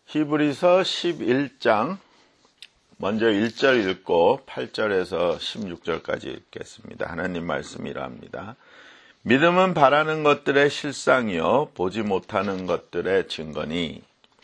히브리서 11장 먼저 1절 읽고 8절에서 16절까지 읽겠습니다. 하나님 말씀이 이러합니다. 믿음은 바라는 것들의 실상이요 보지 못하는 것들의 증거니.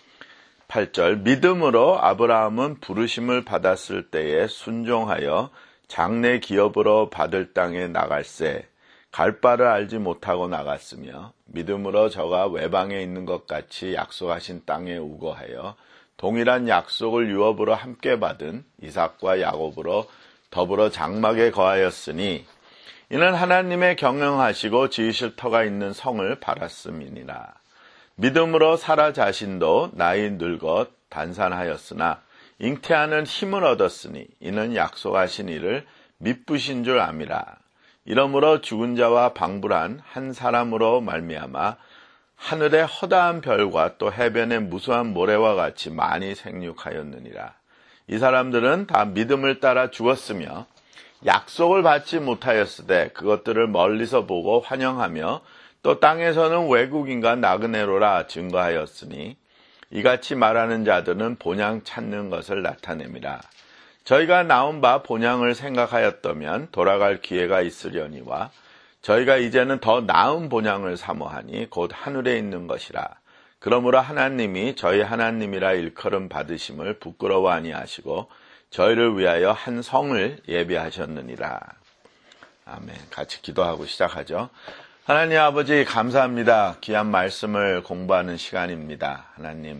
8절 믿음으로 아브라함은 부르심을 받았을 때에 순종하여 장래 기업으로 받을 땅에 나갈새 갈 바를 알지 못하고 나갔으며 믿음으로 저가 외방에 있는 것 같이 약속하신 땅에 우거하여 동일한 약속을 유업으로 함께 받은 이삭과 야곱으로 더불어 장막에 거하였으니 이는 하나님의 경영하시고 지으실 터가 있는 성을 바랐음이니라. 믿음으로 사라 자신도 나이 늙어 단산하였으나 잉태하는 힘을 얻었으니 이는 약속하신 이를 미쁘신 줄 암이라. 이러므로 죽은 자와 방불한 한 사람으로 말미암아 하늘의 허다한 별과 또 해변의 무수한 모래와 같이 많이 생육하였느니라. 이 사람들은 다 믿음을 따라 죽었으며 약속을 받지 못하였으되 그것들을 멀리서 보고 환영하며 또 땅에서는 외국인과 나그네로라 증거하였으니 이같이 말하는 자들은 본향 찾는 것을 나타냅니다. 저희가 나온 바 본향을 생각하였다면 돌아갈 기회가 있으려니와 저희가 이제는 더 나은 본향을 사모하니 곧 하늘에 있는 것이라. 그러므로 하나님이 저희 하나님이라 일컬음 받으심을 부끄러워 아니하시고 저희를 위하여 한 성을 예비하셨느니라. 아멘. 같이 기도하고 시작하죠. 하나님 아버지 감사합니다. 귀한 말씀을 공부하는 시간입니다. 하나님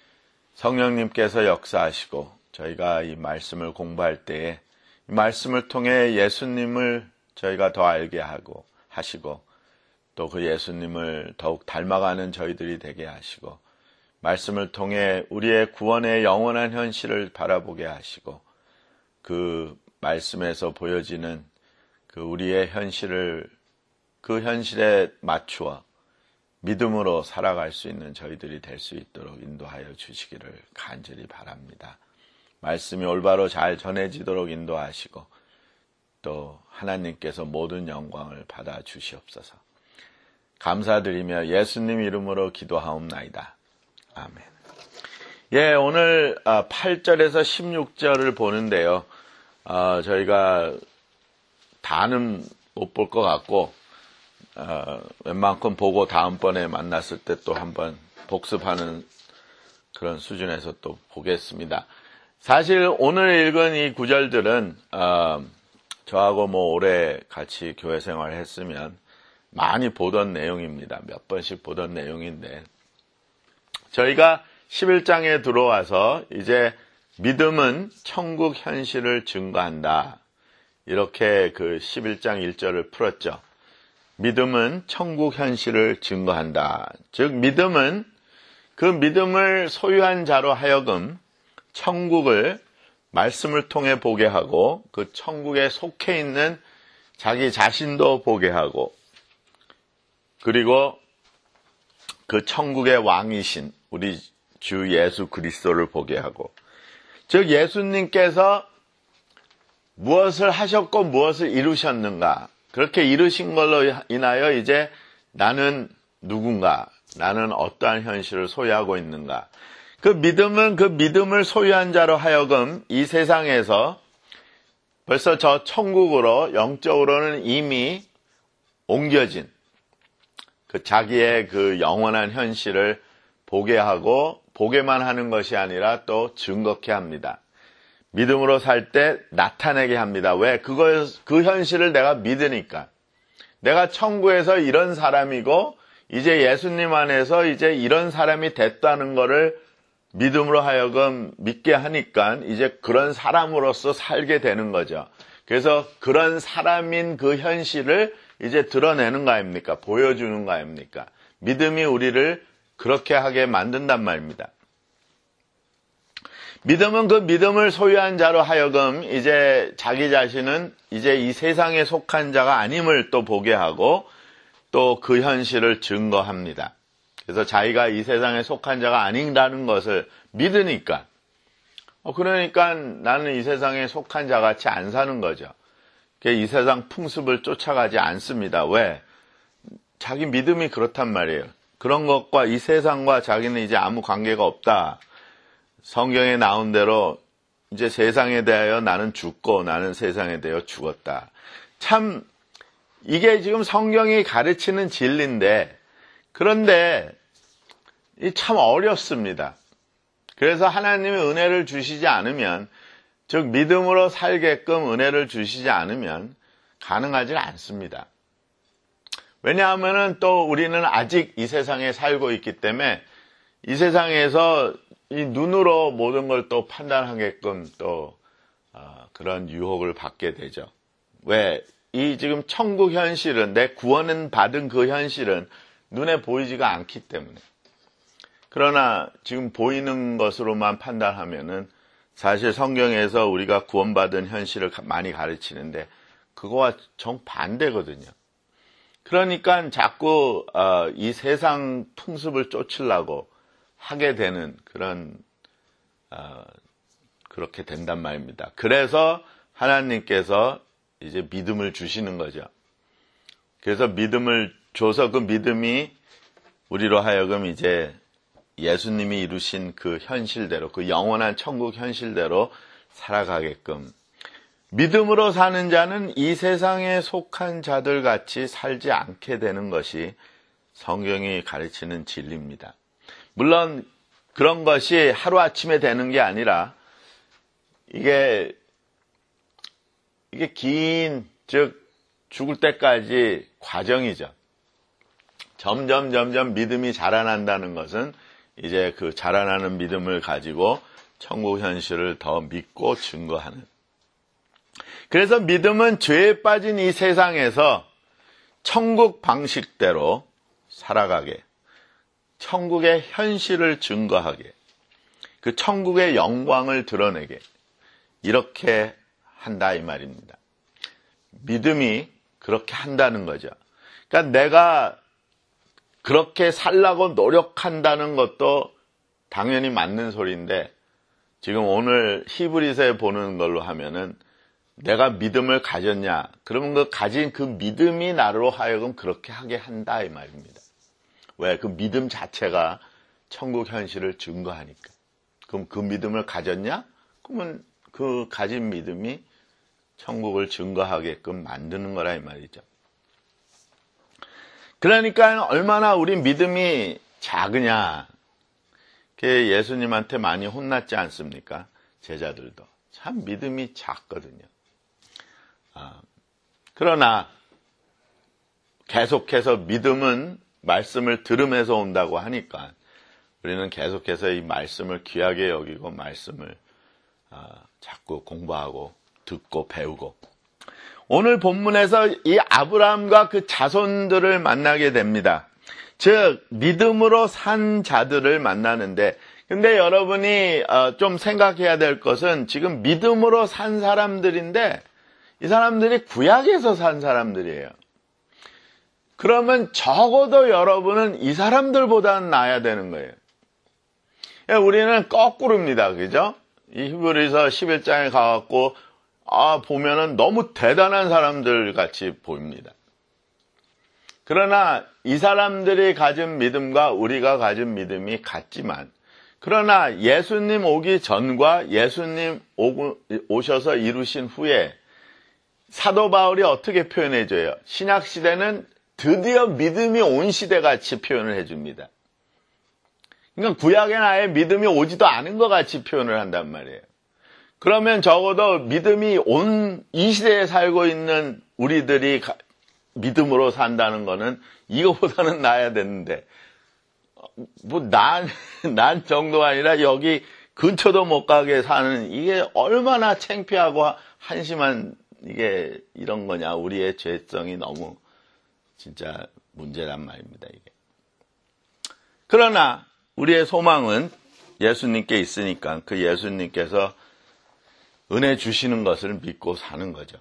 성령님께서 역사하시고 저희가 이 말씀을 공부할 때에 이 말씀을 통해 예수님을 저희가 더 알게 하시고 또 그 예수님을 더욱 닮아가는 저희들이 되게 하시고 말씀을 통해 우리의 구원의 영원한 현실을 바라보게 하시고 그 말씀에서 보여지는 그 우리의 현실을 그 현실에 맞추어 믿음으로 살아갈 수 있는 저희들이 될 수 있도록 인도하여 주시기를 간절히 바랍니다. 말씀이 올바로 잘 전해지도록 인도하시고 또 하나님께서 모든 영광을 받아 주시옵소서. 감사드리며 예수님 이름으로 기도하옵나이다. 아멘. 예, 오늘 8절에서 16절을 보는데요. 저희가 다는 못 볼 것 같고 웬만큼 보고 다음번에 만났을 때 또 한번 복습하는 그런 수준에서 또 보겠습니다. 사실 오늘 읽은 이 구절들은 저하고 오래 같이 교회 생활을 했으면 많이 보던 내용입니다. 몇 번씩 보던 내용인데 저희가 11장에 들어와서 이제 믿음은 천국 현실을 증거한다. 이렇게 그 11장 1절을 풀었죠. 믿음은 천국 현실을 증거한다. 즉 믿음은 그 믿음을 소유한 자로 하여금 천국을 말씀을 통해 보게 하고 그 천국에 속해 있는 자기 자신도 보게 하고 그리고 그 천국의 왕이신 우리 주 예수 그리스도를 보게 하고 즉 예수님께서 무엇을 하셨고 무엇을 이루셨는가 그렇게 이루신 걸로 인하여 이제 나는 누군가 나는 어떠한 현실을 소유하고 있는가 그 믿음은 그 믿음을 소유한 자로 하여금 이 세상에서 벌써 저 천국으로 영적으로는 이미 옮겨진 그 자기의 그 영원한 현실을 보게 하고 보게만 하는 것이 아니라 또 증거케 합니다. 믿음으로 살 때 나타내게 합니다. 왜? 그 현실을 내가 믿으니까. 내가 천국에서 이런 사람이고 이제 예수님 안에서 이제 이런 사람이 됐다는 거를 믿음으로 하여금 믿게 하니까 이제 그런 사람으로서 살게 되는 거죠. 그래서 그런 사람인 그 현실을 이제 드러내는 거 아닙니까? 보여주는 거 아닙니까? 믿음이 우리를 그렇게 하게 만든단 말입니다. 믿음은 그 믿음을 소유한 자로 하여금 이제 자기 자신은 이제 이 세상에 속한 자가 아님을 또 보게 하고 또 그 현실을 증거합니다. 그래서 자기가 이 세상에 속한 자가 아니라는 것을 믿으니까 그러니까 나는 이 세상에 속한 자같이 안 사는 거죠. 이 세상 풍습을 쫓아가지 않습니다. 왜? 자기 믿음이 그렇단 말이에요. 그런 것과 이 세상과 자기는 이제 아무 관계가 없다. 성경에 나온 대로 이제 세상에 대하여 나는 죽고 나는 세상에 대하여 죽었다. 참 이게 지금 성경이 가르치는 진리인데, 그런데 참 어렵습니다. 그래서 하나님이 은혜를 주시지 않으면, 즉 믿음으로 살게끔 은혜를 주시지 않으면 가능하지 않습니다. 왜냐하면 또 우리는 아직 이 세상에 살고 있기 때문에 이 세상에서 이 눈으로 모든 걸 또 판단하게끔 또 그런 유혹을 받게 되죠. 왜? 이 지금 천국 현실은, 내 구원은 받은 그 현실은 눈에 보이지가 않기 때문에. 그러나 지금 보이는 것으로만 판단하면은 사실 성경에서 우리가 구원받은 현실을 많이 가르치는데 그거와 정반대거든요. 그러니까 자꾸 이 세상 풍습을 쫓으려고 하게 되는 그런 그렇게 된단 말입니다. 그래서 하나님께서 이제 믿음을 주시는 거죠. 그래서 믿음을 줘서 그 믿음이 우리로 하여금 이제 예수님이 이루신 그 현실대로, 그 영원한 천국 현실대로 살아가게끔. 믿음으로 사는 자는 이 세상에 속한 자들 같이 살지 않게 되는 것이 성경이 가르치는 진리입니다. 물론 그런 것이 하루아침에 되는 게 아니라 이게 긴, 즉 죽을 때까지 과정이죠. 점점 믿음이 자라난다는 것은 이제 그 자라나는 믿음을 가지고 천국 현실을 더 믿고 증거하는. 그래서 믿음은 죄에 빠진 이 세상에서 천국 방식대로 살아가게, 천국의 현실을 증거하게, 그 천국의 영광을 드러내게, 이렇게 한다 이 말입니다. 믿음이 그렇게 한다는 거죠. 그러니까 내가 그렇게 살라고 노력한다는 것도 당연히 맞는 소리인데, 지금 오늘 히브리서에 보는 걸로 하면은 내가 믿음을 가졌냐? 그러면 그 가진 그 믿음이 나로 하여금 그렇게 하게 한다 이 말입니다. 왜? 그 믿음 자체가 천국 현실을 증거하니까. 그럼 그 믿음을 가졌냐? 그러면 그 가진 믿음이 천국을 증거하게끔 만드는 거라 이 말이죠. 그러니까 얼마나 우리 믿음이 작으냐. 예수님한테 많이 혼났지 않습니까? 제자들도. 참 믿음이 작거든요. 그러나 계속해서 믿음은 말씀을 들으면서 온다고 하니까 우리는 계속해서 이 말씀을 귀하게 여기고 말씀을 자꾸 공부하고 듣고 배우고, 오늘 본문에서 이 아브라함과 그 자손들을 만나게 됩니다. 즉 믿음으로 산 자들을 만나는데, 근데 여러분이 좀 생각해야 될 것은 지금 믿음으로 산 사람들인데 이 사람들이 구약에서 산 사람들이에요. 그러면 적어도 여러분은 이 사람들보다는 나아야 되는 거예요. 우리는 거꾸로입니다. 그죠? 이 히브리서 11장에 가갖고 보면은 너무 대단한 사람들 같이 보입니다. 그러나 이 사람들이 가진 믿음과 우리가 가진 믿음이 같지만, 그러나 예수님 오기 전과 예수님 오셔서 이루신 후에 사도 바울이 어떻게 표현해줘요? 신약시대는 드디어 믿음이 온 시대같이 표현을 해줍니다. 그러니까 구약에는 아예 믿음이 오지도 않은 것 같이 표현을 한단 말이에요. 그러면 적어도 믿음이 온 이 시대에 살고 있는 우리들이 믿음으로 산다는 거는 이거보다는 나아야 되는데, 난 정도가 아니라 여기 근처도 못 가게 사는, 이게 얼마나 창피하고 한심한 이게 이런 거냐. 우리의 죄성이 너무 진짜 문제란 말입니다, 이게. 그러나 우리의 소망은 예수님께 있으니까 그 예수님께서 은혜 주시는 것을 믿고 사는 거죠.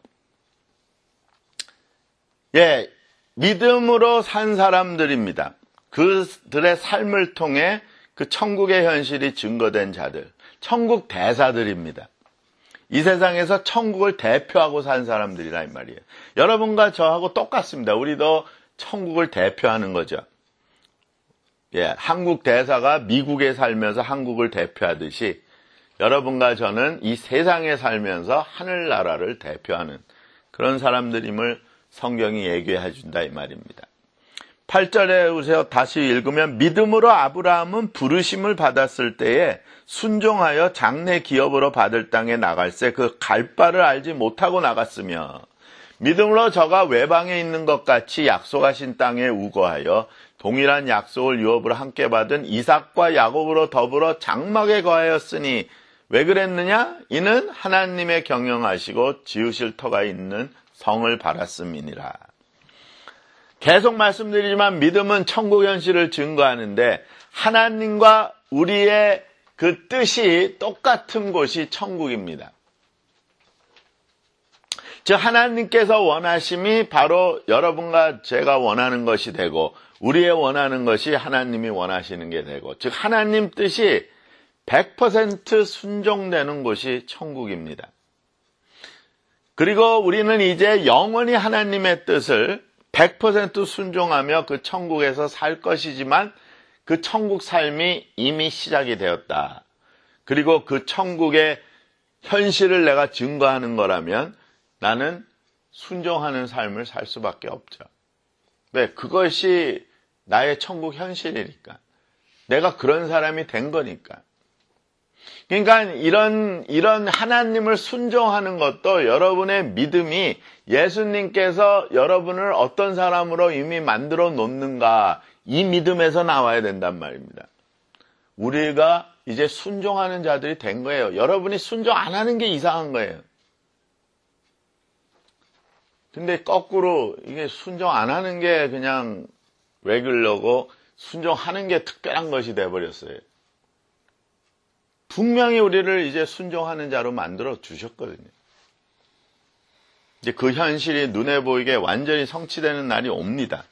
믿음으로 산 사람들입니다. 그들의 삶을 통해 그 천국의 현실이 증거된 자들, 천국 대사들입니다. 이 세상에서 천국을 대표하고 산 사람들이라 이 말이에요. 여러분과 저하고 똑같습니다. 우리도 천국을 대표하는 거죠. 한국 대사가 미국에 살면서 한국을 대표하듯이 여러분과 저는 이 세상에 살면서 하늘나라를 대표하는 그런 사람들임을 성경이 얘기해 준다 이 말입니다. 8절에 보세요. 다시 읽으면 믿음으로 아브라함은 부르심을 받았을 때에 순종하여 장래 기업으로 받을 땅에 나갈새 그 갈 바를 알지 못하고 나갔으며 믿음으로 저가 외방에 있는 것 같이 약속하신 땅에 우거하여 동일한 약속을 유업으로 함께 받은 이삭과 야곱으로 더불어 장막에 거하였으니 왜 그랬느냐? 이는 하나님의 경영하시고 지으실 터가 있는 성을 바랐음이니라. 계속 말씀드리지만 믿음은 천국 현실을 증거하는데 하나님과 우리의 그 뜻이 똑같은 곳이 천국입니다. 즉 하나님께서 원하심이 바로 여러분과 제가 원하는 것이 되고 우리의 원하는 것이 하나님이 원하시는 게 되고 즉 하나님 뜻이 100% 순종되는 곳이 천국입니다. 그리고 우리는 이제 영원히 하나님의 뜻을 100% 순종하며 그 천국에서 살 것이지만 그 천국 삶이 이미 시작이 되었다. 그리고 그 천국의 현실을 내가 증거하는 거라면 나는 순종하는 삶을 살 수밖에 없죠. 왜? 그것이 나의 천국 현실이니까. 내가 그런 사람이 된 거니까. 그러니까 이런 하나님을 순종하는 것도 여러분의 믿음이 예수님께서 여러분을 어떤 사람으로 이미 만들어 놓는가 이 믿음에서 나와야 된단 말입니다. 우리가 이제 순종하는 자들이 된 거예요. 여러분이 순종 안 하는 게 이상한 거예요. 근데 거꾸로 이게 순종 안 하는 게 그냥 레귤러고 순종하는 게 특별한 것이 돼버렸어요. 분명히 우리를 이제 순종하는 자로 만들어 주셨거든요. 이제 그 현실이 눈에 보이게 완전히 성취되는 날이 옵니다.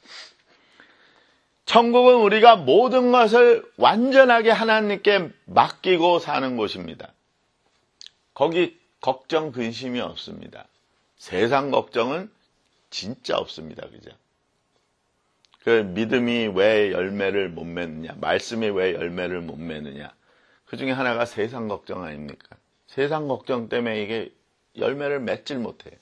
천국은 우리가 모든 것을 완전하게 하나님께 맡기고 사는 곳입니다. 거기 걱정, 근심이 없습니다. 세상 걱정은 진짜 없습니다. 그죠? 그 믿음이 왜 열매를 못 맺느냐, 말씀이 왜 열매를 못 맺느냐. 그 중에 하나가 세상 걱정 아닙니까? 세상 걱정 때문에 이게 열매를 맺질 못해요.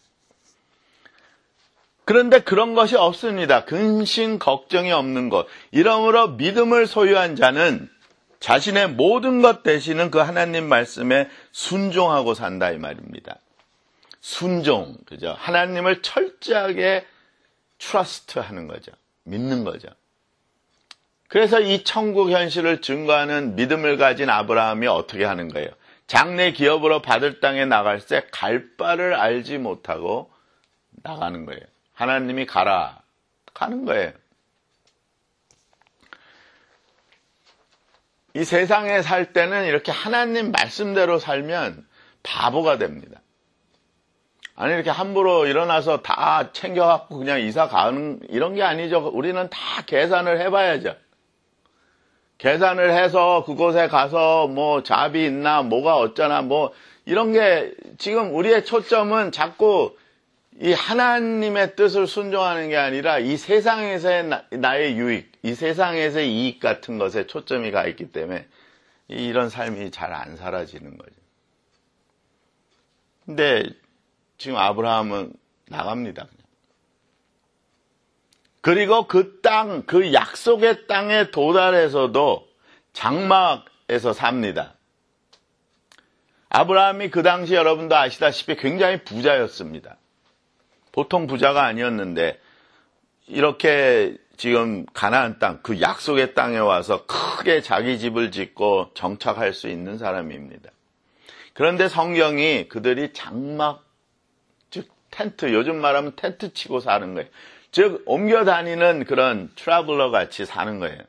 그런데 그런 것이 없습니다. 근심, 걱정이 없는 것. 이러므로 믿음을 소유한 자는 자신의 모든 것 되시는 그 하나님 말씀에 순종하고 산다 이 말입니다. 순종, 그죠? 하나님을 철저하게 트러스트하는 거죠. 믿는 거죠. 그래서 이 천국 현실을 증거하는 믿음을 가진 아브라함이 어떻게 하는 거예요? 장래 기업으로 받을 땅에 나갈새 갈 바를 알지 못하고 나가는 거예요. 하나님이 가라. 가는 거예요. 이 세상에 살 때는 이렇게 하나님 말씀대로 살면 바보가 됩니다. 아니 이렇게 함부로 일어나서 다 챙겨갖고 그냥 이사 가는 이런 게 아니죠. 우리는 다 계산을 해봐야죠. 계산을 해서 그곳에 가서 뭐 잡이 있나 뭐가 어쩌나 뭐 이런 게 지금 우리의 초점은 자꾸 이 하나님의 뜻을 순종하는 게 아니라 이 세상에서의 나의 유익, 이 세상에서의 이익 같은 것에 초점이 가 있기 때문에 이런 삶이 잘 안 사라지는 거죠. 근데 지금 아브라함은 나갑니다. 그냥. 그리고 그 땅, 그 약속의 땅에 도달해서도 장막에서 삽니다. 아브라함이 그 당시 여러분도 아시다시피 굉장히 부자였습니다. 보통 부자가 아니었는데 이렇게 지금 가나안 땅, 그 약속의 땅에 와서 크게 자기 집을 짓고 정착할 수 있는 사람입니다. 그런데 성경이 그들이 장막, 즉 텐트, 요즘 말하면 텐트 치고 사는 거예요. 즉 옮겨 다니는 그런 트래블러 같이 사는 거예요.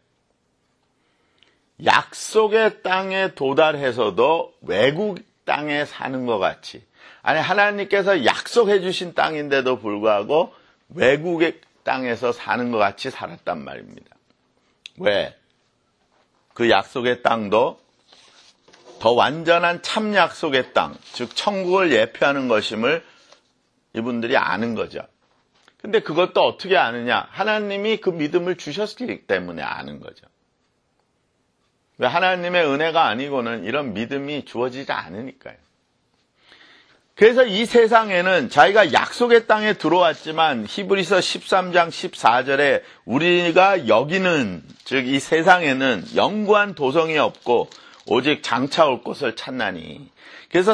약속의 땅에 도달해서도 외국 땅에 사는 것 같이, 아니 하나님께서 약속해 주신 땅인데도 불구하고 외국의 땅에서 사는 것 같이 살았단 말입니다. 왜? 그 약속의 땅도 더 완전한 참 약속의 땅, 즉 천국을 예표하는 것임을 이분들이 아는 거죠. 근데 그것도 어떻게 아느냐? 하나님이 그 믿음을 주셨기 때문에 아는 거죠. 왜? 하나님의 은혜가 아니고는 이런 믿음이 주어지지 않으니까요. 그래서 이 세상에는 자기가 약속의 땅에 들어왔지만 히브리서 13장 14절에 우리가 여기는, 즉 이 세상에는 영구한 도성이 없고 오직 장차 올 곳을 찾나니. 그래서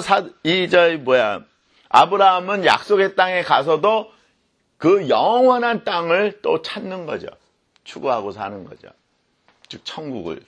아브라함은 약속의 땅에 가서도 그 영원한 땅을 또 찾는 거죠. 추구하고 사는 거죠. 즉 천국을.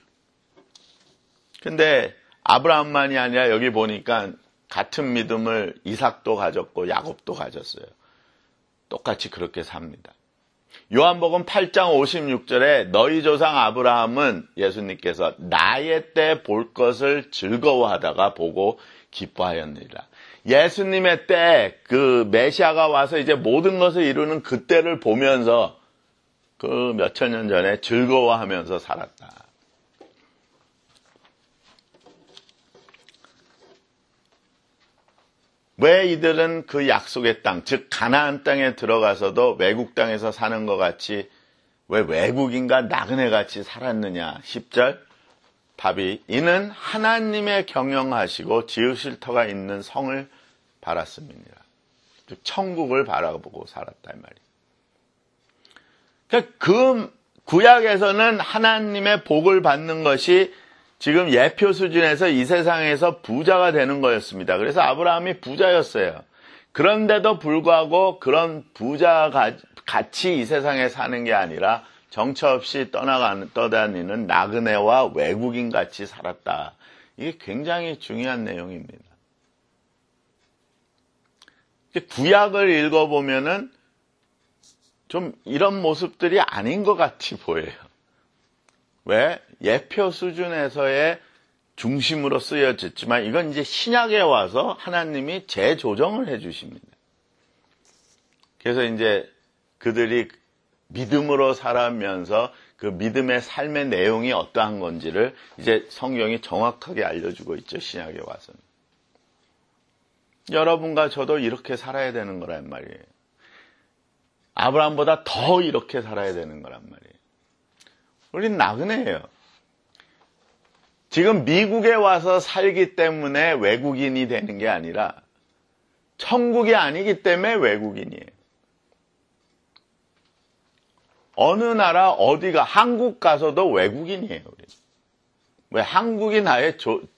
근데 아브라함만이 아니라 여기 보니까 같은 믿음을 이삭도 가졌고 야곱도 가졌어요. 똑같이 그렇게 삽니다. 요한복음 8장 56절에 너희 조상 아브라함은 예수님께서 나의 때 볼 것을 즐거워하다가 보고 기뻐하였느니라. 예수님의 때, 그 메시아가 와서 이제 모든 것을 이루는 그때를 보면서 그 몇천 년 전에 즐거워하면서 살았다. 왜 이들은 그 약속의 땅, 즉 가나안 땅에 들어가서도 외국 땅에서 사는 것 같이 왜 외국인과 나그네같이 살았느냐? 10절 답이 이는 하나님의 경영하시고 지으실 터가 있는 성을 바랐음이니라. 즉 천국을 바라보고 살았다 이 말이에요. 그 구약에서는 하나님의 복을 받는 것이 지금 예표 수준에서 이 세상에서 부자가 되는 거였습니다. 그래서 아브라함이 부자였어요. 그런데도 불구하고 그런 부자가 같이 이 세상에 사는 게 아니라 정처 없이 떠다니는 나그네와 외국인 같이 살았다. 이게 굉장히 중요한 내용입니다. 구약을 읽어보면은 좀 이런 모습들이 아닌 것 같이 보여요. 왜? 예표 수준에서의 중심으로 쓰여졌지만 이건 이제 신약에 와서 하나님이 재조정을 해 주십니다. 그래서 이제 그들이 믿음으로 살아면서 그 믿음의 삶의 내용이 어떠한 건지를 이제 성경이 정확하게 알려주고 있죠. 신약에 와서는. 여러분과 저도 이렇게 살아야 되는 거란 말이에요. 아브라함보다 더 이렇게 살아야 되는 거란 말이에요. 우린 나그네예요. 지금 미국에 와서 살기 때문에 외국인이 되는 게 아니라 천국이 아니기 때문에 외국인이에요. 어느 나라 어디가 한국 가서도 외국인이에요. 우리. 왜 한국이 나의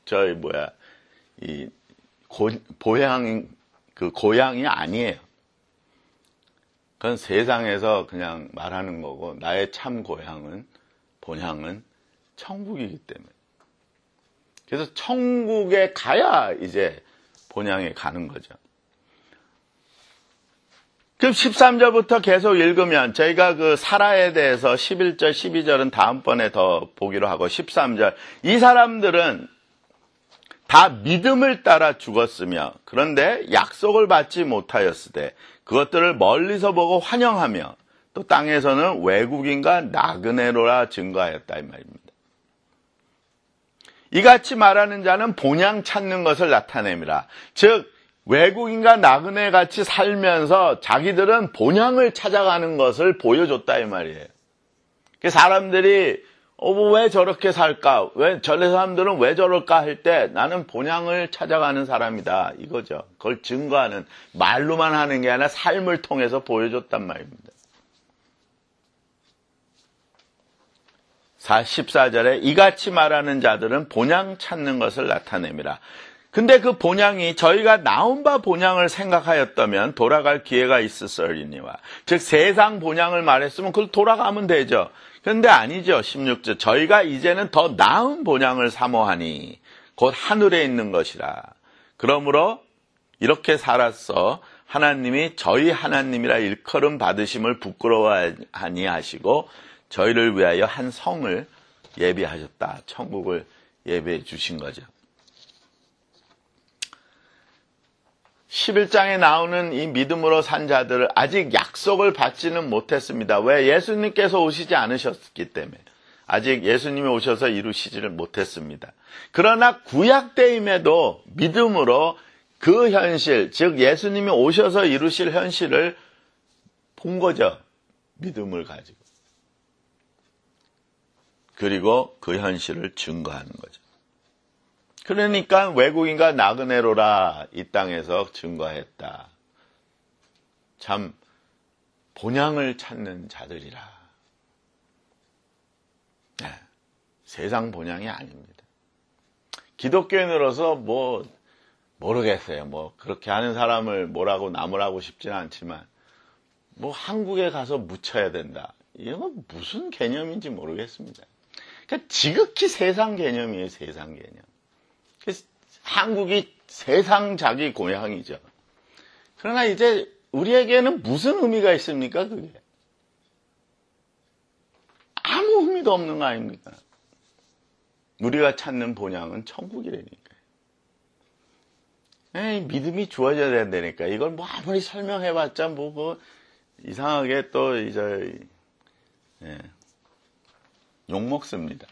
고향이 아니에요. 그건 세상에서 그냥 말하는 거고 나의 참 고향은 본향은 천국이기 때문에. 그래서 천국에 가야 이제 본향에 가는 거죠. 그럼 13절부터 계속 읽으면 저희가 그 사라에 대해서 11절, 12절은 다음번에 더 보기로 하고 13절 이 사람들은 다 믿음을 따라 죽었으며 그런데 약속을 받지 못하였으되 그것들을 멀리서 보고 환영하며 또 땅에서는 외국인과 나그네로라 증거하였다 이 말입니다. 이같이 말하는 자는 본향 찾는 것을 나타냅니다. 즉 외국인과 나그네같이 살면서 자기들은 본향을 찾아가는 것을 보여줬다 이 말이에요. 사람들이 왜 저렇게 살까? 왜 저 사람들은 왜 저럴까 할 때 나는 본향을 찾아가는 사람이다 이거죠. 그걸 증거하는 말로만 하는 게 아니라 삶을 통해서 보여줬단 말입니다. 14절에 이같이 말하는 자들은 본향 찾는 것을 나타냅니다. 근데 그 본향이 저희가 나온 바 본향을 생각하였다면 돌아갈 기회가 있었으리니와 즉 세상 본향을 말했으면 그걸 돌아가면 되죠. 그런데 아니죠. 16절 저희가 이제는 더 나은 본향을 사모하니 곧 하늘에 있는 것이라. 그러므로 이렇게 살았어 하나님이 저희 하나님이라 일컬음 받으심을 부끄러워하니 하시고 저희를 위하여 한 성을 예비하셨다. 천국을 예비해 주신 거죠. 11장에 나오는 이 믿음으로 산 자들을 아직 약속을 받지는 못했습니다. 왜? 예수님께서 오시지 않으셨기 때문에. 아직 예수님이 오셔서 이루시지를 못했습니다. 그러나 구약 때임에도 믿음으로 그 현실, 즉 예수님이 오셔서 이루실 현실을 본 거죠. 믿음을 가지고. 그리고 그 현실을 증거하는 거죠. 그러니까 외국인과 나그네로라 이 땅에서 증거했다. 참 본향을 찾는 자들이라. 네, 세상 본향이 아닙니다. 기독교인으로서 모르겠어요. 그렇게 하는 사람을 뭐라고 나무라고 싶지는 않지만 한국에 가서 묻혀야 된다. 이건 무슨 개념인지 모르겠습니다. 그러니까 지극히 세상 개념이에요. 세상 개념. 그래서 한국이 세상 자기 고향이죠. 그러나 이제 우리에게는 무슨 의미가 있습니까? 그게 아무 의미도 없는 거 아닙니까? 우리가 찾는 본향은 천국이라니까요. 믿음이 주어져야 된다니까. 이걸 아무리 설명해봤자 이상하게 또 이제 욕먹습니다.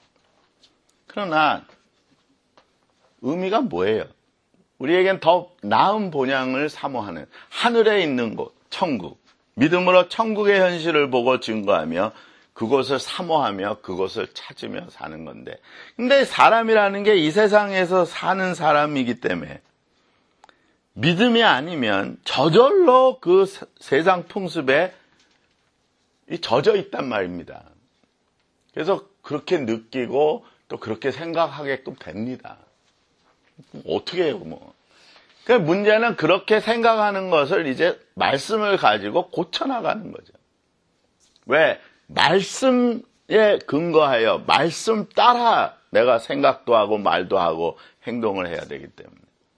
그러나 의미가 뭐예요? 우리에겐 더 나은 본향을 사모하는 하늘에 있는 곳, 천국. 믿음으로 천국의 현실을 보고 증거하며 그곳을 사모하며 그곳을 찾으며 사는 건데. 근데 사람이라는 게 이 세상에서 사는 사람이기 때문에 믿음이 아니면 저절로 그 세상 풍습에 젖어 있단 말입니다. 그래서 그렇게 느끼고 또 그렇게 생각하게끔 됩니다. 어떻게 해요, 그러니까 문제는 그렇게 생각하는 것을 이제 말씀을 가지고 고쳐나가는 거죠. 왜? 말씀에 근거하여 말씀 따라 내가 생각도 하고 말도 하고 행동을 해야 되기 때문에.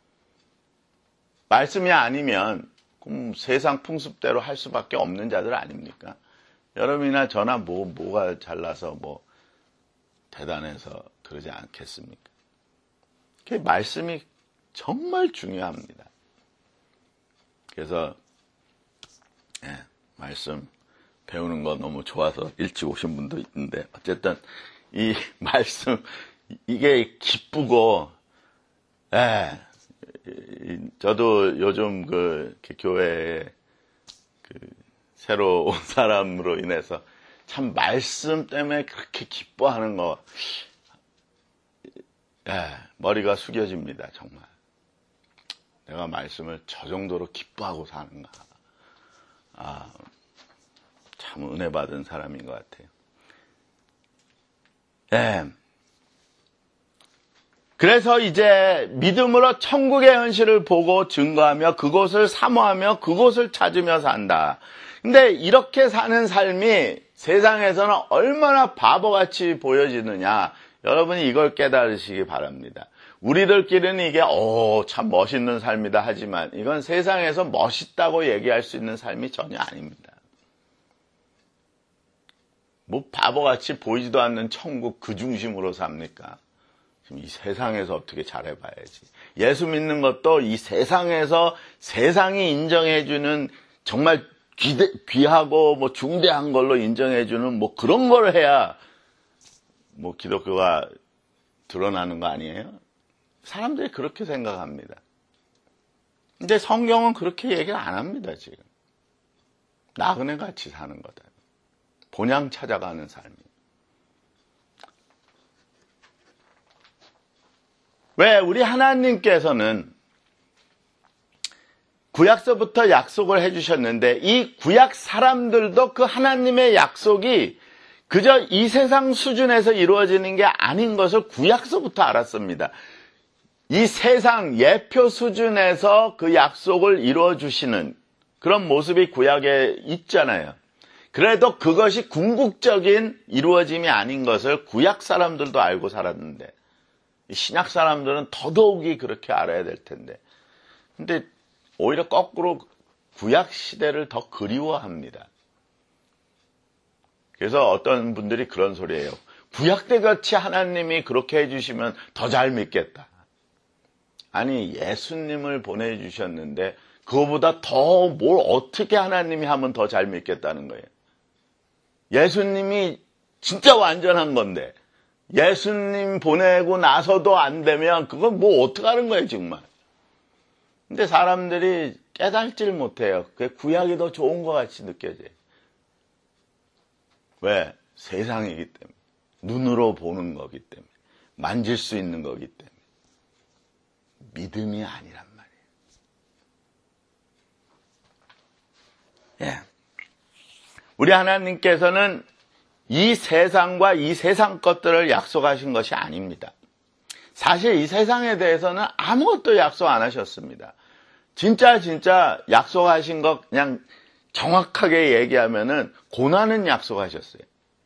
말씀이 아니면 세상 풍습대로 할 수밖에 없는 자들 아닙니까? 여러분이나 저나 뭐가 잘나서 대단해서 그러지 않겠습니까? 그 말씀이 정말 중요합니다. 그래서 말씀 배우는 거 너무 좋아서 일찍 오신 분도 있는데 어쨌든 이 말씀 이게 기쁘고 저도 요즘 교회에 새로 온 사람으로 인해서 참 말씀 때문에 그렇게 기뻐하는 거 머리가 숙여집니다. 정말 내가 말씀을 저 정도로 기뻐하고 사는가. 참 은혜 받은 사람인 것 같아요. 그래서 이제 믿음으로 천국의 현실을 보고 증거하며 그곳을 사모하며 그곳을 찾으며 산다. 근데 이렇게 사는 삶이 세상에서는 얼마나 바보같이 보여지느냐. 여러분이 이걸 깨달으시기 바랍니다. 우리들끼리는 이게 참 멋있는 삶이다 하지만 이건 세상에서 멋있다고 얘기할 수 있는 삶이 전혀 아닙니다. 바보같이 보이지도 않는 천국 그 중심으로 삽니까? 지금 이 세상에서 어떻게 잘해봐야지. 예수 믿는 것도 이 세상에서 세상이 인정해주는 정말 귀하고 중대한 걸로 인정해주는 그런 걸 해야 기독교가 드러나는 거 아니에요? 사람들이 그렇게 생각합니다. 근데 성경은 그렇게 얘기를 안 합니다, 지금. 나그네 같이 사는 거다. 본향 찾아가는 삶이. 왜? 우리 하나님께서는 구약서부터 약속을 해주셨는데 이 구약 사람들도 그 하나님의 약속이 그저 이 세상 수준에서 이루어지는 게 아닌 것을 구약서부터 알았습니다. 이 세상 예표 수준에서 그 약속을 이루어주시는 그런 모습이 구약에 있잖아요. 그래도 그것이 궁극적인 이루어짐이 아닌 것을 구약 사람들도 알고 살았는데 신약 사람들은 더더욱이 그렇게 알아야 될 텐데. 근데 오히려 거꾸로 구약 시대를 더 그리워합니다. 그래서 어떤 분들이 그런 소리예요. 구약 때같이 하나님이 그렇게 해주시면 더 잘 믿겠다. 아니 예수님을 보내주셨는데 그거보다 더 뭘 어떻게 하나님이 하면 더 잘 믿겠다는 거예요. 예수님이 진짜 완전한 건데 예수님 보내고 나서도 안 되면 그건 어떡하는 거예요 정말. 근데 사람들이 깨달지를 못해요. 그게 구약이 더 좋은 것 같이 느껴져요. 왜? 세상이기 때문에. 눈으로 보는 거기 때문에, 만질 수 있는 거기 때문에 믿음이 아니란 말이에요. 예. 우리 하나님께서는 이 세상과 이 세상 것들을 약속하신 것이 아닙니다. 사실 이 세상에 대해서는 아무것도 약속 안 하셨습니다. 진짜 약속하신 것 그냥 정확하게 얘기하면은 고난은 약속하셨어요.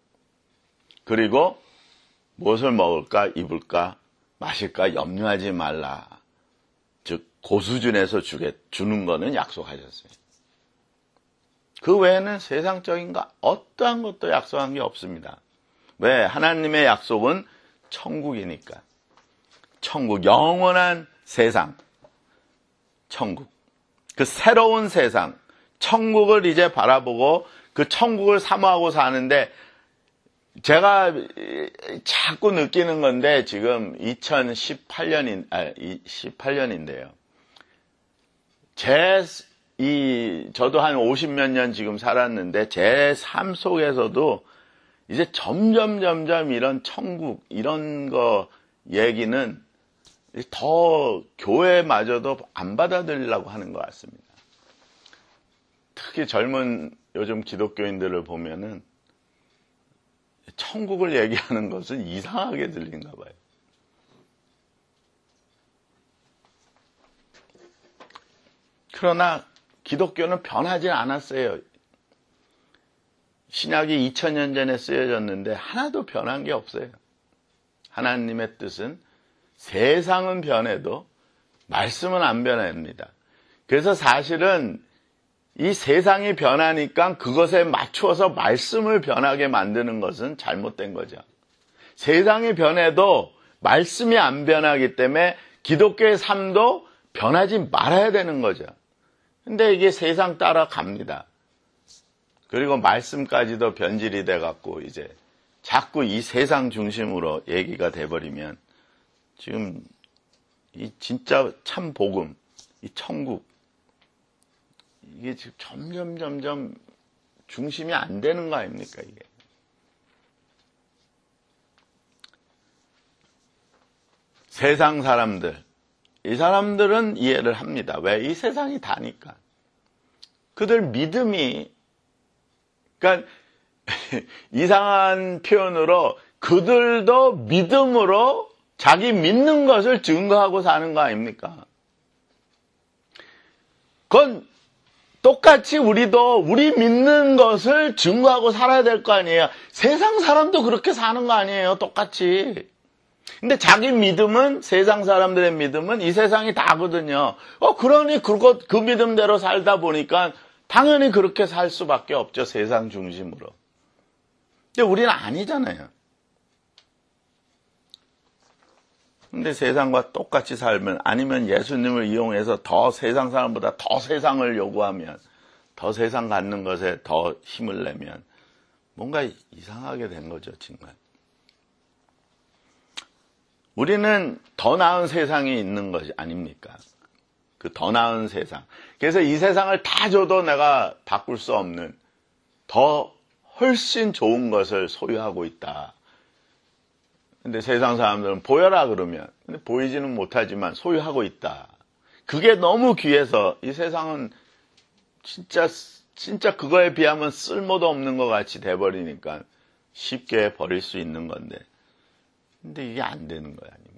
그리고 무엇을 먹을까, 입을까, 마실까 염려하지 말라. 즉 고수준에서 주는 거는 약속하셨어요. 그 외에는 세상적인 거 어떠한 것도 약속한 게 없습니다. 왜? 하나님의 약속은 천국이니까. 천국, 영원한 세상, 천국. 그 새로운 세상, 천국을 이제 바라보고 그 천국을 사모하고 사는데, 제가 자꾸 느끼는 건데 지금 18년인데요. 저도 한 50몇 년 지금 살았는데 제 삶 속에서도 이제 점점 이런 천국, 이런 거 얘기는 더 교회마저도 안 받아들이려고 하는 것 같습니다. 특히 젊은 요즘 기독교인들을 보면은 천국을 얘기하는 것은 이상하게 들린가 봐요. 그러나 기독교는 변하지 않았어요. 신약이 2000년 전에 쓰여졌는데 하나도 변한 게 없어요. 하나님의 뜻은 세상은 변해도 말씀은 안 변합니다. 그래서 사실은 이 세상이 변하니까 그것에 맞추어서 말씀을 변하게 만드는 것은 잘못된 거죠. 세상이 변해도 말씀이 안 변하기 때문에 기독교의 삶도 변하지 말아야 되는 거죠. 근데 이게 세상 따라갑니다. 그리고 말씀까지도 변질이 돼갖고 이제 자꾸 이 세상 중심으로 얘기가 돼버리면 지금 이 진짜 참 복음, 이 천국, 이게 지금 점점 중심이 안 되는 거 아닙니까, 이게. 세상 사람들, 이 사람들은 이해를 합니다. 왜? 이 세상이 다니까. 그들 믿음이, 그러니까 이상한 표현으로 그들도 믿음으로 자기 믿는 것을 증거하고 사는 거 아닙니까? 그건 똑같이 우리도 우리 믿는 것을 증거하고 살아야 될 거 아니에요. 세상 사람도 그렇게 사는 거 아니에요. 똑같이. 근데 자기 믿음은, 세상 사람들의 믿음은 이 세상이 다거든요. 그러니 그 믿음대로 살다 보니까 당연히 그렇게 살 수밖에 없죠. 세상 중심으로. 근데 우리는 아니잖아요. 근데 세상과 똑같이 살면, 아니면 예수님을 이용해서 더 세상 사람보다 더 세상을 요구하면, 더 세상 갖는 것에 더 힘을 내면 뭔가 이상하게 된 거죠, 정말. 우리는 더 나은 세상이 있는 것이 아닙니까? 그 더 나은 세상. 그래서 이 세상을 다 줘도 내가 바꿀 수 없는 더 훨씬 좋은 것을 소유하고 있다. 근데 세상 사람들은 보여라 그러면, 근데 보이지는 못하지만 소유하고 있다. 그게 너무 귀해서 이 세상은 진짜 그거에 비하면 쓸모도 없는 것 같이 돼버리니까 쉽게 버릴 수 있는 건데. 근데 이게 안 되는 거 아닙니까?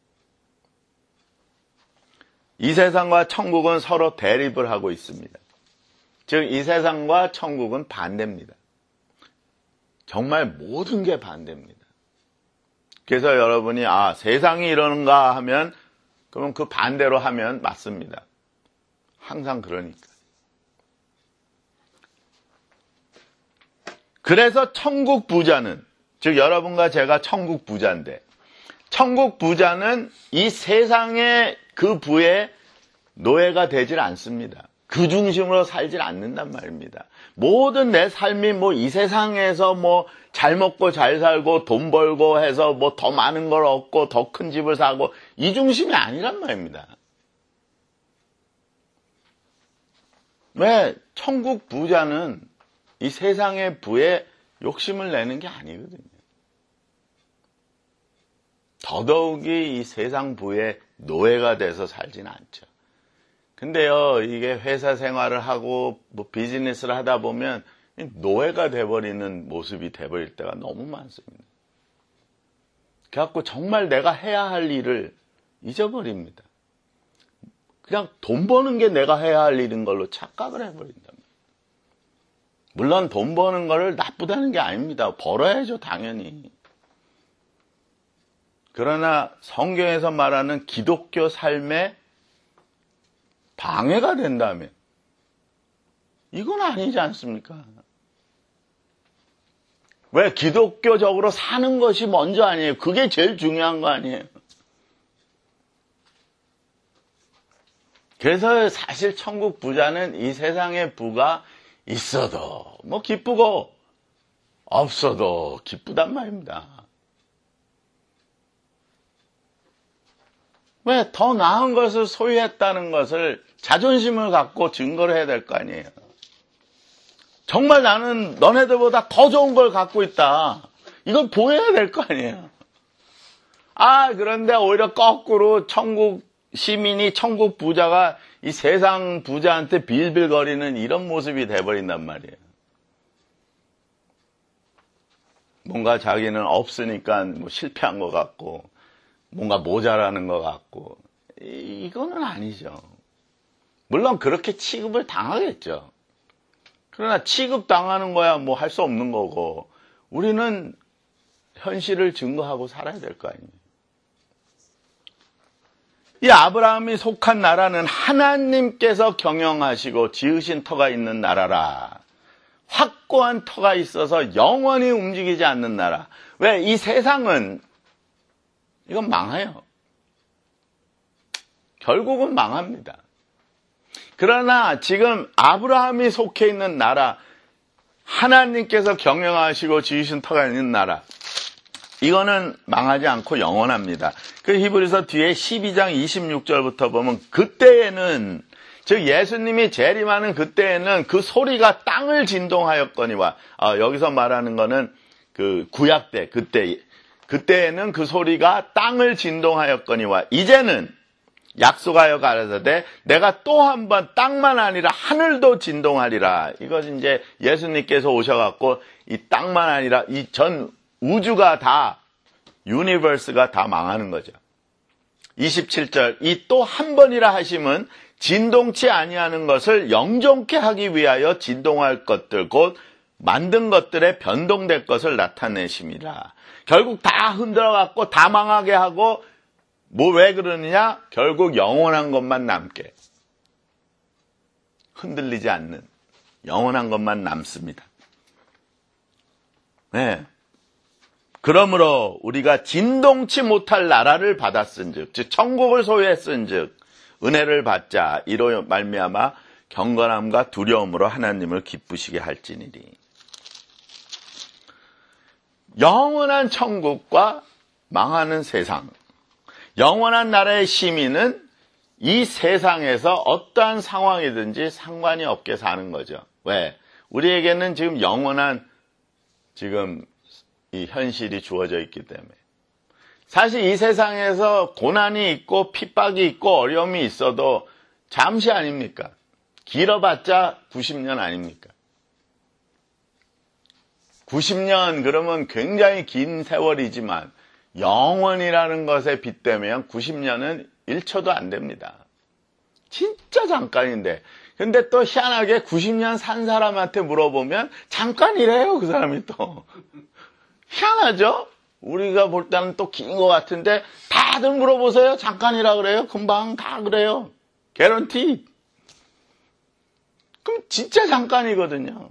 이 세상과 천국은 서로 대립을 하고 있습니다. 즉, 이 세상과 천국은 반대입니다. 정말 모든 게 반대입니다. 그래서 여러분이, 세상이 이러는가 하면, 그러면 그 반대로 하면 맞습니다. 항상 그러니까. 그래서 천국 부자는, 즉 여러분과 제가 천국 부자인데, 천국 부자는 이 세상의 그 부의 노예가 되질 않습니다. 그 중심으로 살질 않는단 말입니다. 모든 내 삶이 이 세상에서 잘 먹고 잘 살고 돈 벌고 해서 더 많은 걸 얻고 더 큰 집을 사고 이 중심이 아니란 말입니다. 왜? 천국 부자는 이 세상의 부에 욕심을 내는 게 아니거든요. 더더욱이 이 세상 부의 노예가 돼서 살지는 않죠. 근데요, 이게 회사 생활을 하고 뭐 비즈니스를 하다 보면 노예가 돼버리는 모습이 돼버릴 때가 너무 많습니다. 그래갖고 정말 내가 해야 할 일을 잊어버립니다. 그냥 돈 버는 게 내가 해야 할 일인 걸로 착각을 해버린다. 물론 돈 버는 거를 나쁘다는 게 아닙니다. 벌어야죠, 당연히. 그러나 성경에서 말하는 기독교 삶에 방해가 된다면 이건 아니지 않습니까? 왜 기독교적으로 사는 것이 먼저 아니에요? 그게 제일 중요한 거 아니에요? 그래서 사실 천국 부자는 이 세상의 부가 있어도 뭐 기쁘고 없어도 기쁘단 말입니다. 왜? 더 나은 것을 소유했다는 것을 자존심을 갖고 증거를 해야 될 거 아니에요. 정말 나는 너네들보다 더 좋은 걸 갖고 있다. 이걸 보여야 될 거 아니에요. 그런데 오히려 거꾸로 천국 시민이 천국 부자가 이 세상 부자한테 빌빌거리는 이런 모습이 돼버린단 말이에요. 뭔가 자기는 없으니까 뭐 실패한 것 같고 뭔가 모자라는 것 같고 이거는 아니죠. 물론 그렇게 취급을 당하겠죠. 그러나 취급당하는 거야 뭐 할 수 없는 거고 우리는 현실을 증거하고 살아야 될 거 아니에요. 이 아브라함이 속한 나라는 하나님께서 경영하시고 지으신 터가 있는 나라라. 확고한 터가 있어서 영원히 움직이지 않는 나라. 왜? 이 세상은 이건 망해요. 결국은 망합니다. 그러나 지금 아브라함이 속해 있는 나라, 하나님께서 경영하시고 지으신 터가 있는 나라, 이거는 망하지 않고 영원합니다. 그 히브리서 뒤에 12장 26절부터 보면 그때에는, 즉 예수님이 재림하는 그때에는 그 소리가 땅을 진동하였거니와, 여기서 말하는 거는 그 구약 때, 그때에는 그 소리가 땅을 진동하였거니와 이제는 약속하여 가라사대 내가 또 한 번 땅만 아니라 하늘도 진동하리라. 이것이 이제 예수님께서 오셔갖고 이 땅만 아니라 이 전 우주가 다, 유니버스가 다 망하는 거죠. 27절, 이 또 한 번이라 하심은 진동치 아니하는 것을 영존케 하기 위하여 진동할 것들, 곧 만든 것들에 변동될 것을 나타내심이라. 결국 다 흔들어갖고 다 망하게 하고, 뭐 왜 그러느냐? 결국 영원한 것만 남게. 흔들리지 않는 영원한 것만 남습니다. 네. 그러므로 우리가 진동치 못할 나라를 받았은즉, 즉 천국을 소유했은즉 은혜를 받자. 이로 말미암아 경건함과 두려움으로 하나님을 기쁘시게 할지니리. 영원한 천국과 망하는 세상, 영원한 나라의 시민은 이 세상에서 어떠한 상황이든지 상관이 없게 사는 거죠. 왜? 우리에게는 지금 영원한 지금 이 현실이 주어져 있기 때문에. 사실 이 세상에서 고난이 있고 핍박이 있고 어려움이 있어도 잠시 아닙니까? 길어봤자 90년 아닙니까? 90년 그러면 굉장히 긴 세월이지만 영원이라는 것에 빗대면 90년은 1초도 안 됩니다. 진짜 잠깐인데. 근데 또 희한하게 90년 산 사람한테 물어보면 잠깐이래요, 그 사람이 또. 희한하죠? 우리가 볼 때는 또 긴 것 같은데 다들 물어보세요. 잠깐이라 그래요. 금방 다 그래요. 개런티. 그럼 진짜 잠깐이거든요.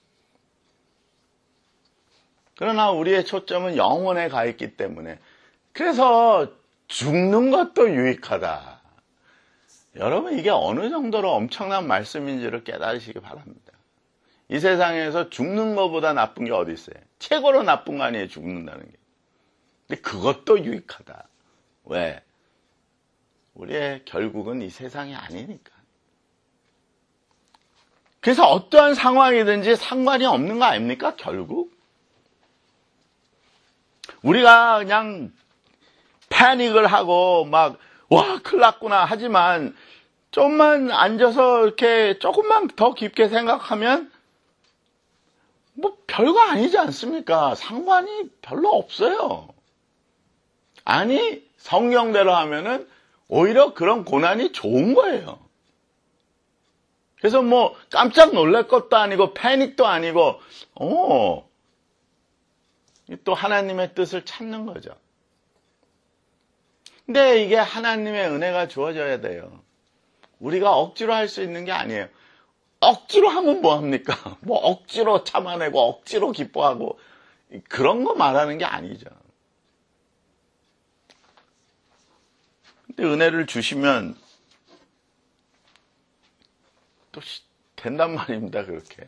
그러나 우리의 초점은 영혼에 가 있기 때문에. 그래서 죽는 것도 유익하다. 여러분, 이게 어느 정도로 엄청난 말씀인지를 깨달으시기 바랍니다. 이 세상에서 죽는 것보다 나쁜 게 어디 있어요? 최고로 나쁜 거 아니에요, 죽는다는 게. 근데 그것도 유익하다. 왜? 우리의 결국은 이 세상이 아니니까. 그래서 어떠한 상황이든지 상관이 없는 거 아닙니까? 결국. 우리가 그냥 패닉을 하고 막 와, 큰일 났구나 하지만 좀만 앉아서 이렇게 조금만 더 깊게 생각하면 뭐 별거 아니지 않습니까? 상관이 별로 없어요. 아니, 성경대로 하면은 오히려 그런 고난이 좋은 거예요. 그래서 뭐 깜짝 놀랄 것도 아니고 패닉도 아니고 또 하나님의 뜻을 찾는 거죠. 근데 이게 하나님의 은혜가 주어져야 돼요. 우리가 억지로 할 수 있는 게 아니에요. 억지로 하면 뭐합니까? 뭐 억지로 참아내고 억지로 기뻐하고 그런 거 말하는 게 아니죠. 근데 은혜를 주시면 또 된단 말입니다. 그렇게.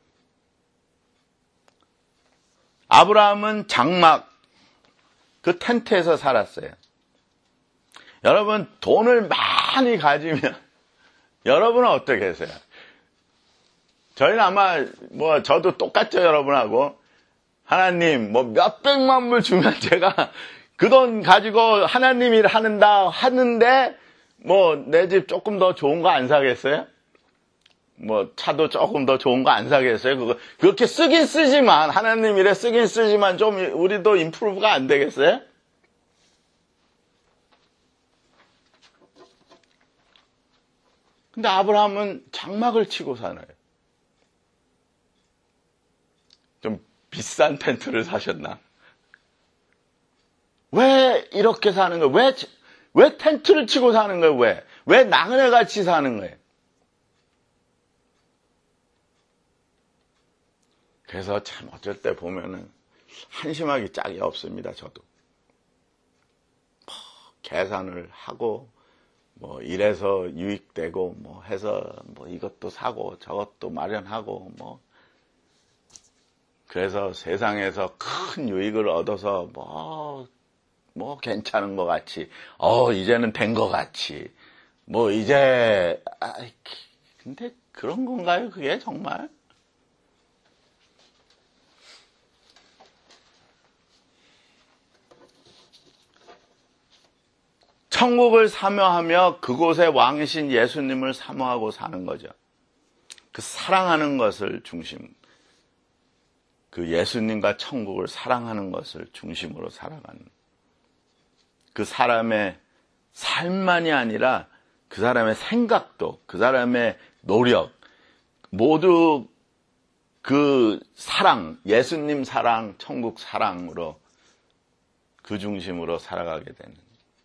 아브라함은 장막 그 텐트에서 살았어요. 여러분 돈을 많이 가지면 여러분은 어떻게 계세요? 저희는 아마 뭐 저도 똑같죠. 여러분하고 하나님 뭐 몇백만 불 주면 제가 그 돈 가지고 하나님 일 하는데 뭐 내 집 조금 더 좋은 거 안 사겠어요? 뭐 차도 조금 더 좋은 거 안 사겠어요? 그거 그렇게 쓰긴 쓰지만 하나님 일에 쓰긴 쓰지만 좀 우리도 임프루브가 안 되겠어요? 근데 아브라함은 장막을 치고 사나요? 좀 비싼 텐트를 사셨나? 왜 이렇게 사는 거예요? 왜 텐트를 치고 사는 거예요? 왜 나그네 같이 사는 거예요? 그래서 참 어쩔 때 보면은 한심하기 짝이 없습니다. 저도 계산을 하고 뭐 이래서 유익되고 뭐 해서 뭐 이것도 사고 저것도 마련하고 뭐 그래서 세상에서 큰 유익을 얻어서 뭐 괜찮은 것 같이 이제는 된 것 같이 뭐 이제 근데 그런 건가요? 그게 정말? 천국을 사모하며 그곳의 왕이신 예수님을 사모하고 사는 거죠. 그 사랑하는 것을 그 예수님과 천국을 사랑하는 것을 중심으로 살아가는 그 사람의 삶만이 아니라 그 사람의 생각도, 그 사람의 노력, 모두 그 사랑, 예수님 사랑, 천국 사랑으로 그 중심으로 살아가게 되는.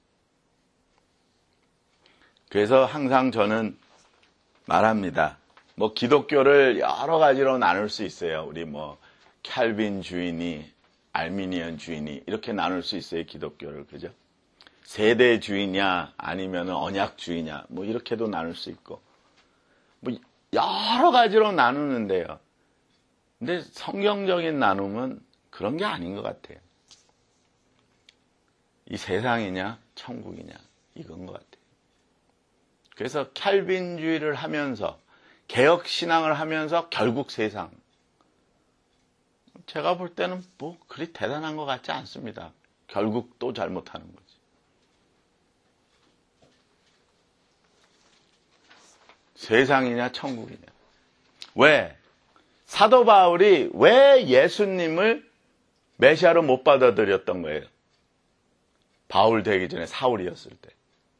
그래서 항상 저는 말합니다. 뭐 기독교를 여러 가지로 나눌 수 있어요. 우리 뭐 캘빈 주인이, 알미니언 주인이 이렇게 나눌 수 있어요. 기독교를. 그죠? 세대주의냐 아니면 언약주의냐 뭐 이렇게도 나눌 수 있고 뭐 여러 가지로 나누는데요. 근데 성경적인 나눔은 그런 게 아닌 것 같아요. 이 세상이냐 천국이냐 이건 것 같아요. 그래서 캘빈주의를 하면서 개혁신앙을 하면서 결국 세상 제가 볼 때는 뭐 그리 대단한 것 같지 않습니다. 결국 또 잘못하는 거지. 세상이냐 천국이냐. 왜? 사도 바울이 왜 예수님을 메시아로 못 받아들였던 거예요? 바울 되기 전에 사울이었을 때.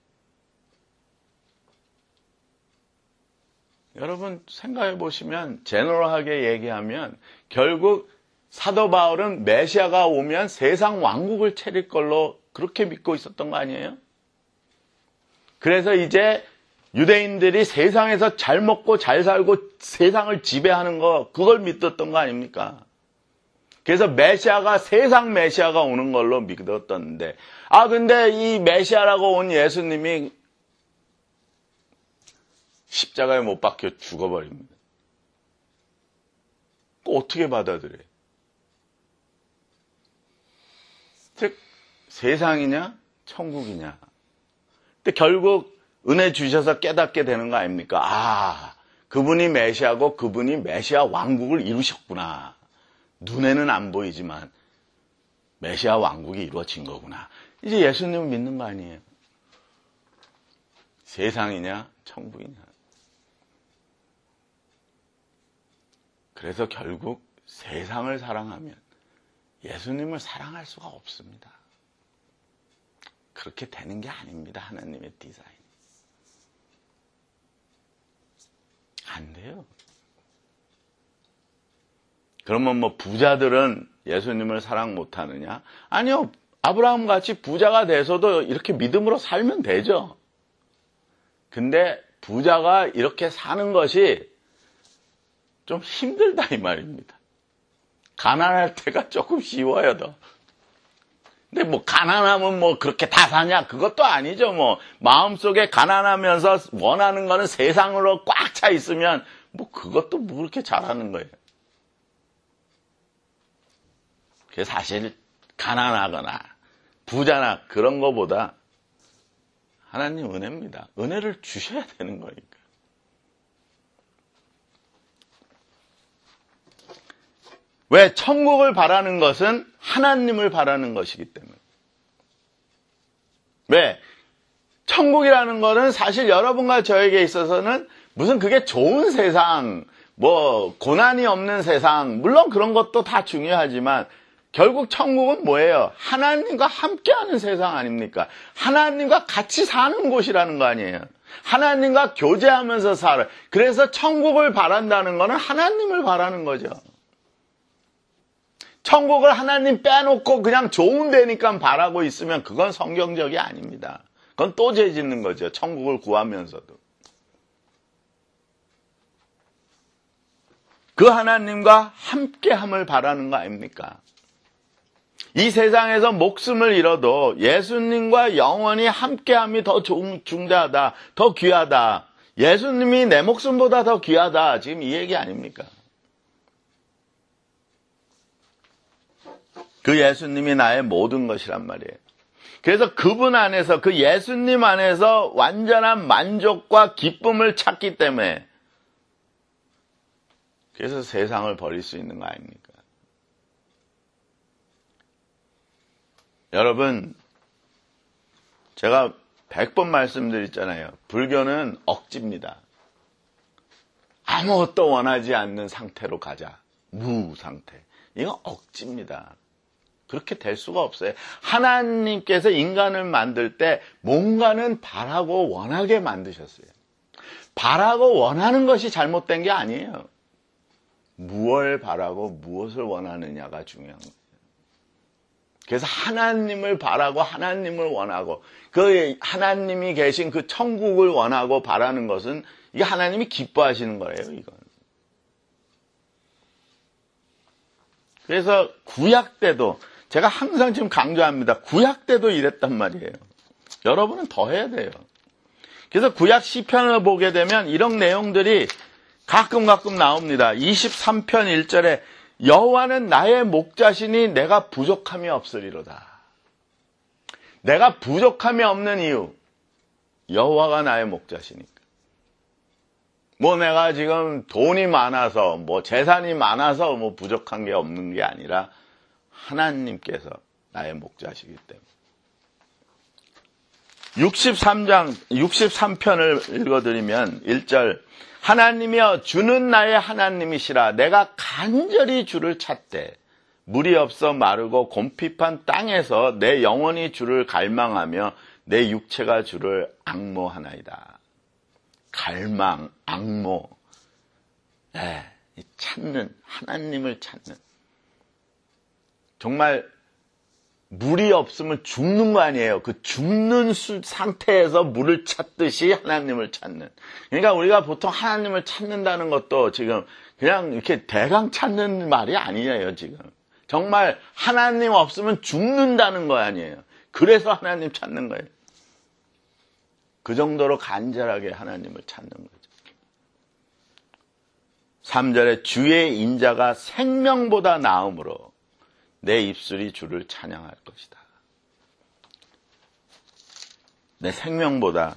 여러분 생각해 보시면 제너럴하게 얘기하면 결국 사도 바울은 메시아가 오면 세상 왕국을 차릴 걸로 그렇게 믿고 있었던 거 아니에요? 그래서 이제 유대인들이 세상에서 잘 먹고 잘 살고 세상을 지배하는 거 그걸 믿었던 거 아닙니까? 그래서 메시아가 세상 메시아가 오는 걸로 믿었던데 근데 이 메시아라고 온 예수님이 십자가에 못 박혀 죽어버립니다. 어떻게 받아들여요? 즉 세상이냐 천국이냐. 근데 결국 은혜 주셔서 깨닫게 되는 거 아닙니까? 그분이 메시아고 그분이 메시아 왕국을 이루셨구나. 눈에는 안 보이지만 메시아 왕국이 이루어진 거구나. 이제 예수님을 믿는 거 아니에요. 세상이냐 천국이냐. 그래서 결국 세상을 사랑하면 예수님을 사랑할 수가 없습니다. 그렇게 되는 게 아닙니다. 하나님의 디자인. 안 돼요. 그러면 뭐 부자들은 예수님을 사랑 못하느냐? 아니요. 아브라함 같이 부자가 돼서도 이렇게 믿음으로 살면 되죠. 근데 부자가 이렇게 사는 것이 좀 힘들다 이 말입니다. 가난할 때가 조금 쉬워요, 더. 근데 뭐 가난하면 뭐 그렇게 다 사냐? 그것도 아니죠. 뭐 마음속에 가난하면서 원하는 거는 세상으로 꽉 차 있으면 뭐 그것도 뭐 그렇게 잘하는 거예요. 그래서 사실 가난하거나 부자나 그런 거보다 하나님 은혜입니다. 은혜를 주셔야 되는 거니까. 왜? 천국을 바라는 것은 하나님을 바라는 것이기 때문에. 왜? 천국이라는 것은 사실 여러분과 저에게 있어서는 무슨 그게 좋은 세상, 뭐 고난이 없는 세상, 물론 그런 것도 다 중요하지만 결국 천국은 뭐예요? 하나님과 함께하는 세상 아닙니까? 하나님과 같이 사는 곳이라는 거 아니에요? 하나님과 교제하면서 살아. 그래서 천국을 바란다는 것은 하나님을 바라는 거죠. 천국을 하나님 빼놓고 그냥 좋은 데니까 바라고 있으면 그건 성경적이 아닙니다. 그건 또 죄 짓는 거죠. 천국을 구하면서도. 그 하나님과 함께함을 바라는 거 아닙니까? 이 세상에서 목숨을 잃어도 예수님과 영원히 함께함이 더 중대하다, 더 귀하다. 예수님이 내 목숨보다 더 귀하다. 지금 이 얘기 아닙니까? 그 예수님이 나의 모든 것이란 말이에요. 그래서 그분 안에서, 그 예수님 안에서 완전한 만족과 기쁨을 찾기 때문에 그래서 세상을 버릴 수 있는 거 아닙니까? 여러분, 제가 100번 말씀드렸잖아요. 불교는 억지입니다. 아무것도 원하지 않는 상태로 가자. 무 상태. 이건 억지입니다. 그렇게 될 수가 없어요. 하나님께서 인간을 만들 때 뭔가는 바라고 원하게 만드셨어요. 바라고 원하는 것이 잘못된 게 아니에요. 무엇을 바라고 무엇을 원하느냐가 중요한 거예요. 그래서 하나님을 바라고 하나님을 원하고 그 하나님이 계신 그 천국을 원하고 바라는 것은 이게 하나님이 기뻐하시는 거예요. 이건. 그래서 구약 때도 제가 항상 지금 강조합니다. 구약 때도 이랬단 말이에요. 여러분은 더 해야 돼요. 그래서 구약 시편을 보게 되면 이런 내용들이 가끔 나옵니다. 23편 1절에 여호와는 나의 목자시니 내가 부족함이 없으리로다. 내가 부족함이 없는 이유, 여호와가 나의 목자시니까. 뭐 내가 지금 돈이 많아서, 뭐 재산이 많아서 뭐 부족한 게 없는 게 아니라 하나님께서 나의 목자시기 때문에. 63편을 읽어드리면 1절 하나님이여 주는 나의 하나님이시라 내가 간절히 주를 찾되 물이 없어 마르고 곰핍한 땅에서 내 영혼이 주를 갈망하며 내 육체가 주를 앙모하나이다. 갈망, 앙모, 찾는, 하나님을 찾는. 정말 물이 없으면 죽는 거 아니에요. 그 죽는 상태에서 물을 찾듯이 하나님을 찾는. 그러니까 우리가 보통 하나님을 찾는다는 것도 지금 그냥 이렇게 대강 찾는 말이 아니에요, 지금. 정말 하나님 없으면 죽는다는 거 아니에요. 그래서 하나님 찾는 거예요. 그 정도로 간절하게 하나님을 찾는 거죠. 3절에 주의 인자가 생명보다 나음으로 내 입술이 주를 찬양할 것이다. 내 생명보다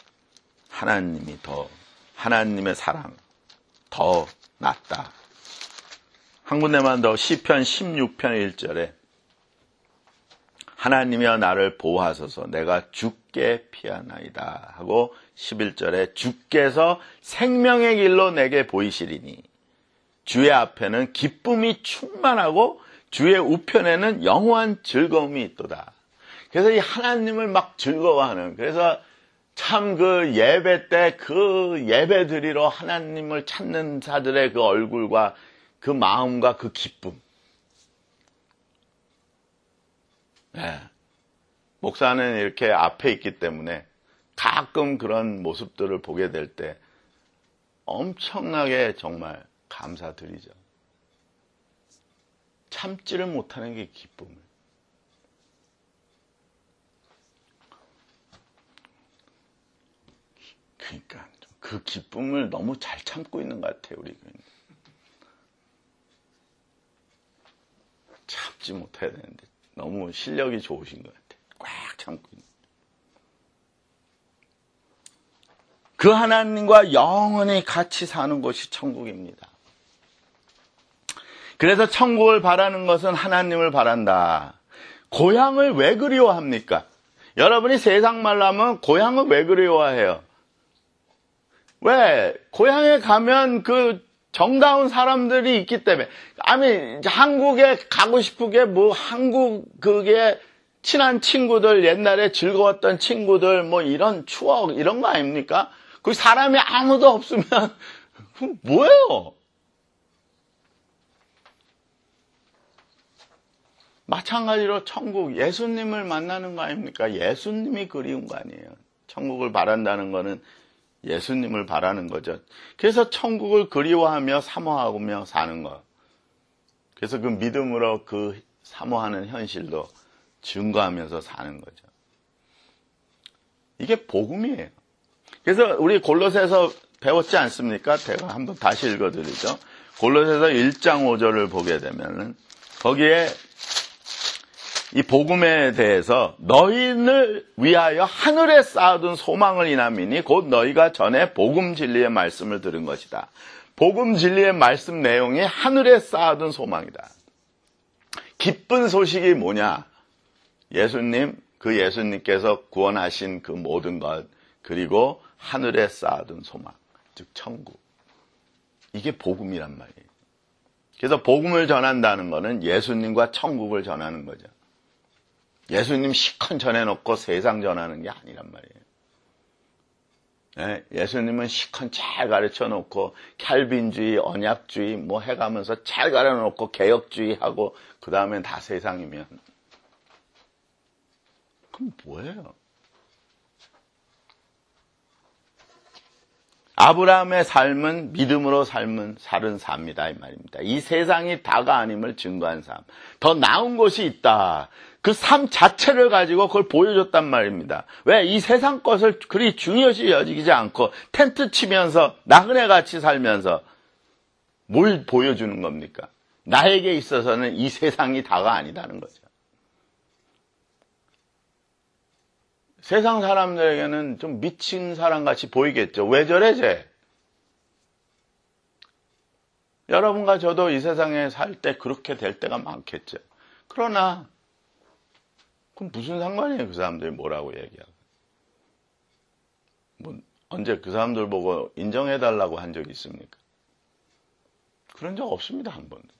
하나님의 사랑 더 낫다. 한 군데만 더 시편 16편 1절에 하나님이여 나를 보호하소서 내가 주께 피하나이다 하고 11절에 주께서 생명의 길로 내게 보이시리니 주의 앞에는 기쁨이 충만하고 주의 우편에는 영원한 즐거움이 있도다. 그래서 이 하나님을 막 즐거워하는, 그래서 참 그 예배 때 그 예배 드리러 하나님을 찾는 자들의 그 얼굴과 그 마음과 그 기쁨. 네. 목사는 이렇게 앞에 있기 때문에 가끔 그런 모습들을 보게 될 때 엄청나게 정말 감사드리죠. 참지를 못하는 게 기쁨을. 그러니까 그 기쁨을 너무 잘 참고 있는 것 같아요, 우리. 참지 못해야 되는데 너무 실력이 좋으신 것 같아요. 꽉 참고 있는. 그 하나님과 영원히 같이 사는 곳이 천국입니다. 그래서 천국을 바라는 것은 하나님을 바란다. 고향을 왜 그리워합니까? 여러분이 세상 말로 하면 고향을 왜 그리워해요? 왜? 고향에 가면 그 정다운 사람들이 있기 때문에. 아니, 한국에 가고 싶은 게 뭐, 한국, 그게 친한 친구들, 옛날에 즐거웠던 친구들, 뭐 이런 추억, 이런 거 아닙니까? 그 사람이 아무도 없으면, 그럼 뭐예요? 마찬가지로 천국, 예수님을 만나는 거 아닙니까? 예수님이 그리운 거 아니에요. 천국을 바란다는 거는 예수님을 바라는 거죠. 그래서 천국을 그리워하며 사모하며 사는 거. 그래서 그 믿음으로 그 사모하는 현실도 증거하면서 사는 거죠. 이게 복음이에요. 그래서 우리 골로새서 배웠지 않습니까? 제가 한번 다시 읽어드리죠. 골로새서 1장 5절을 보게 되면은 거기에 이 복음에 대해서 너희를 위하여 하늘에 쌓아둔 소망을 인함이니 곧 너희가 전에 복음 진리의 말씀을 들은 것이다. 복음 진리의 말씀 내용이 하늘에 쌓아둔 소망이다. 기쁜 소식이 뭐냐? 예수님, 그 예수님께서 구원하신 그 모든 것, 그리고 하늘에 쌓아둔 소망, 즉 천국. 이게 복음이란 말이에요. 그래서 복음을 전한다는 것은 예수님과 천국을 전하는 거죠. 예수님 시컨 전해놓고 세상 전하는 게 아니란 말이에요. 예수님은 시컨 잘 가르쳐놓고 캘빈주의, 언약주의 뭐 해가면서 잘 가르쳐놓고 개혁주의하고 그 다음엔 다 세상이면 그럼 뭐예요? 아브라함의 삶은 믿음으로 삶은 살은 삽니다. 이 말입니다. 이 세상이 다가 아님을 증거한 삶. 더 나은 곳이 있다. 그 삶 자체를 가지고 그걸 보여줬단 말입니다. 왜? 이 세상 것을 그리 중요시 여기지 않고 텐트 치면서 나그네 같이 살면서 뭘 보여주는 겁니까? 나에게 있어서는 이 세상이 다가 아니다는 거죠. 세상 사람들에게는 좀 미친 사람같이 보이겠죠. 왜 저래 쟤? 여러분과 저도 이 세상에 살 때 그렇게 될 때가 많겠죠. 그러나 그럼 무슨 상관이에요? 그 사람들이 뭐라고 얘기하고. 뭐 언제 그 사람들 보고 인정해달라고 한 적이 있습니까? 그런 적 없습니다. 한 번도.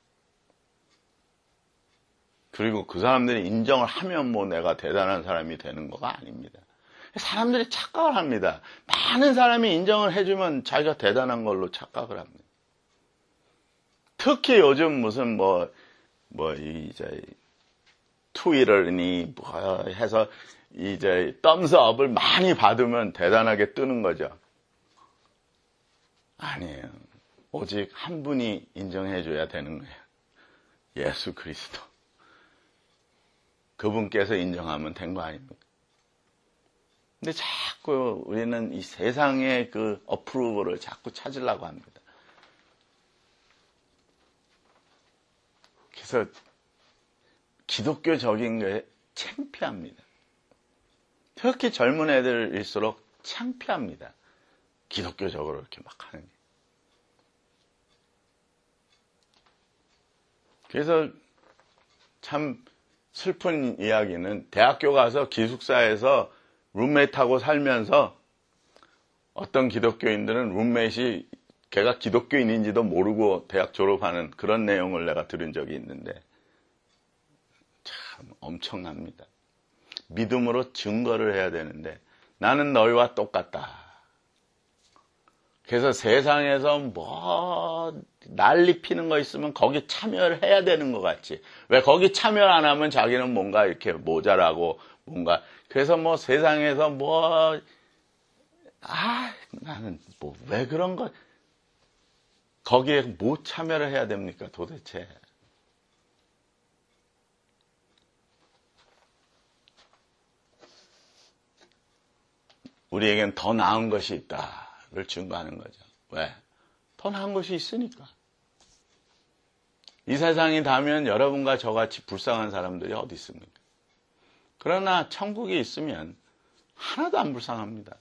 그리고 그 사람들이 인정을 하면 뭐 내가 대단한 사람이 되는 거가 아닙니다. 사람들이 착각을 합니다. 많은 사람이 인정을 해주면 자기가 대단한 걸로 착각을 합니다. 특히 요즘 무슨 이제 트위터니 뭐 해서 이제 덤스업을 많이 받으면 대단하게 뜨는 거죠. 아니에요. 오직 한 분이 인정해줘야 되는 거예요. 예수 그리스도. 그분께서 인정하면 된 거 아닙니까? 근데 자꾸 우리는 이 세상의 그 어프로벌을 자꾸 찾으려고 합니다. 그래서 기독교적인 게 창피합니다. 특히 젊은 애들일수록 창피합니다. 기독교적으로 이렇게 막 하는 게. 그래서 참 슬픈 이야기는 대학교 가서 기숙사에서 룸메이트하고 살면서 어떤 기독교인들은 룸메이트이 걔가 기독교인인지도 모르고 대학 졸업하는 그런 내용을 내가 들은 적이 있는데 참 엄청납니다. 믿음으로 증거를 해야 되는데 나는 너희와 똑같다. 그래서 세상에서 뭐 난리 피는 거 있으면 거기 참여를 해야 되는 것 같지. 왜 거기 참여 안 하면 자기는 뭔가 이렇게 모자라고 뭔가 그래서 뭐 세상에서 나는 뭐 왜 그런 거 거기에 뭐 참여를 해야 됩니까 도대체. 우리에겐 더 나은 것이 있다를 증거하는 거죠. 왜? 더 나은 것이 있으니까. 이 세상이 닿으면 여러분과 저같이 불쌍한 사람들이 어디 있습니까? 그러나 천국이 있으면 하나도 안 불쌍합니다.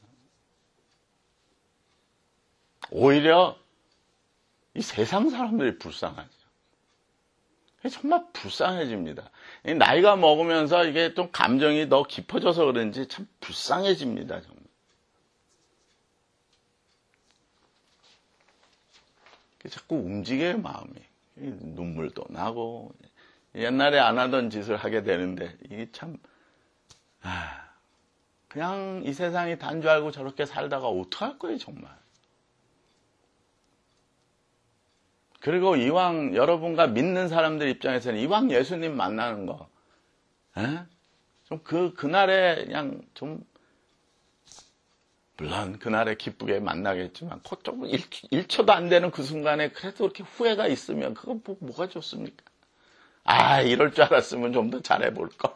오히려 이 세상 사람들이 불쌍하죠. 정말 불쌍해집니다. 나이가 먹으면서 이게 좀 감정이 더 깊어져서 그런지 참 불쌍해집니다. 정말. 자꾸 움직여요, 마음이. 눈물도 나고, 옛날에 안 하던 짓을 하게 되는데, 이게 참, 그냥 이 세상이 단 줄 알고 저렇게 살다가 어떡할 거예요, 정말. 그리고 이왕 여러분과 믿는 사람들 입장에서는 이왕 예수님 만나는 거, 좀 그날에 그냥 좀, 물론 그날에 기쁘게 만나겠지만 조금 1초도 안 되는 그 순간에 그래도 이렇게 후회가 있으면 그거 뭐가 좋습니까? 이럴 줄 알았으면 좀 더 잘해볼 걸.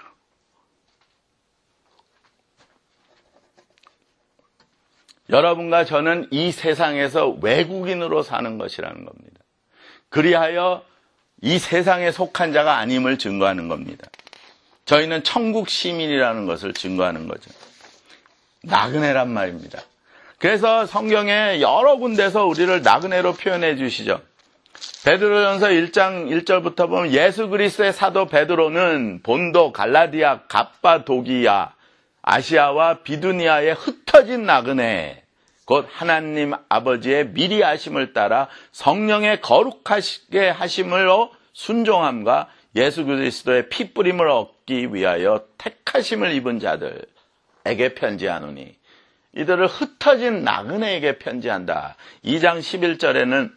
여러분과 저는 이 세상에서 외국인으로 사는 것이라는 겁니다. 그리하여 이 세상에 속한 자가 아님을 증거하는 겁니다. 저희는 천국 시민이라는 것을 증거하는 거죠. 나그네란 말입니다. 그래서 성경에 여러 군데서 우리를 나그네로 표현해 주시죠. 베드로전서 1장 1절부터 보면 예수 그리스도의 사도 베드로는 본도, 갈라디아, 갑바도기아, 아시아와 비두니아에 흩어진 나그네, 곧 하나님 아버지의 미리 하심을 따라 성령의 거룩하게 하심으로 순종함과 예수 그리스도의 피뿌림을 얻기 위하여 택하심을 입은 자들에게 편지하노니 이들을 흩어진 나그네에게 편지한다. 2장 11절에는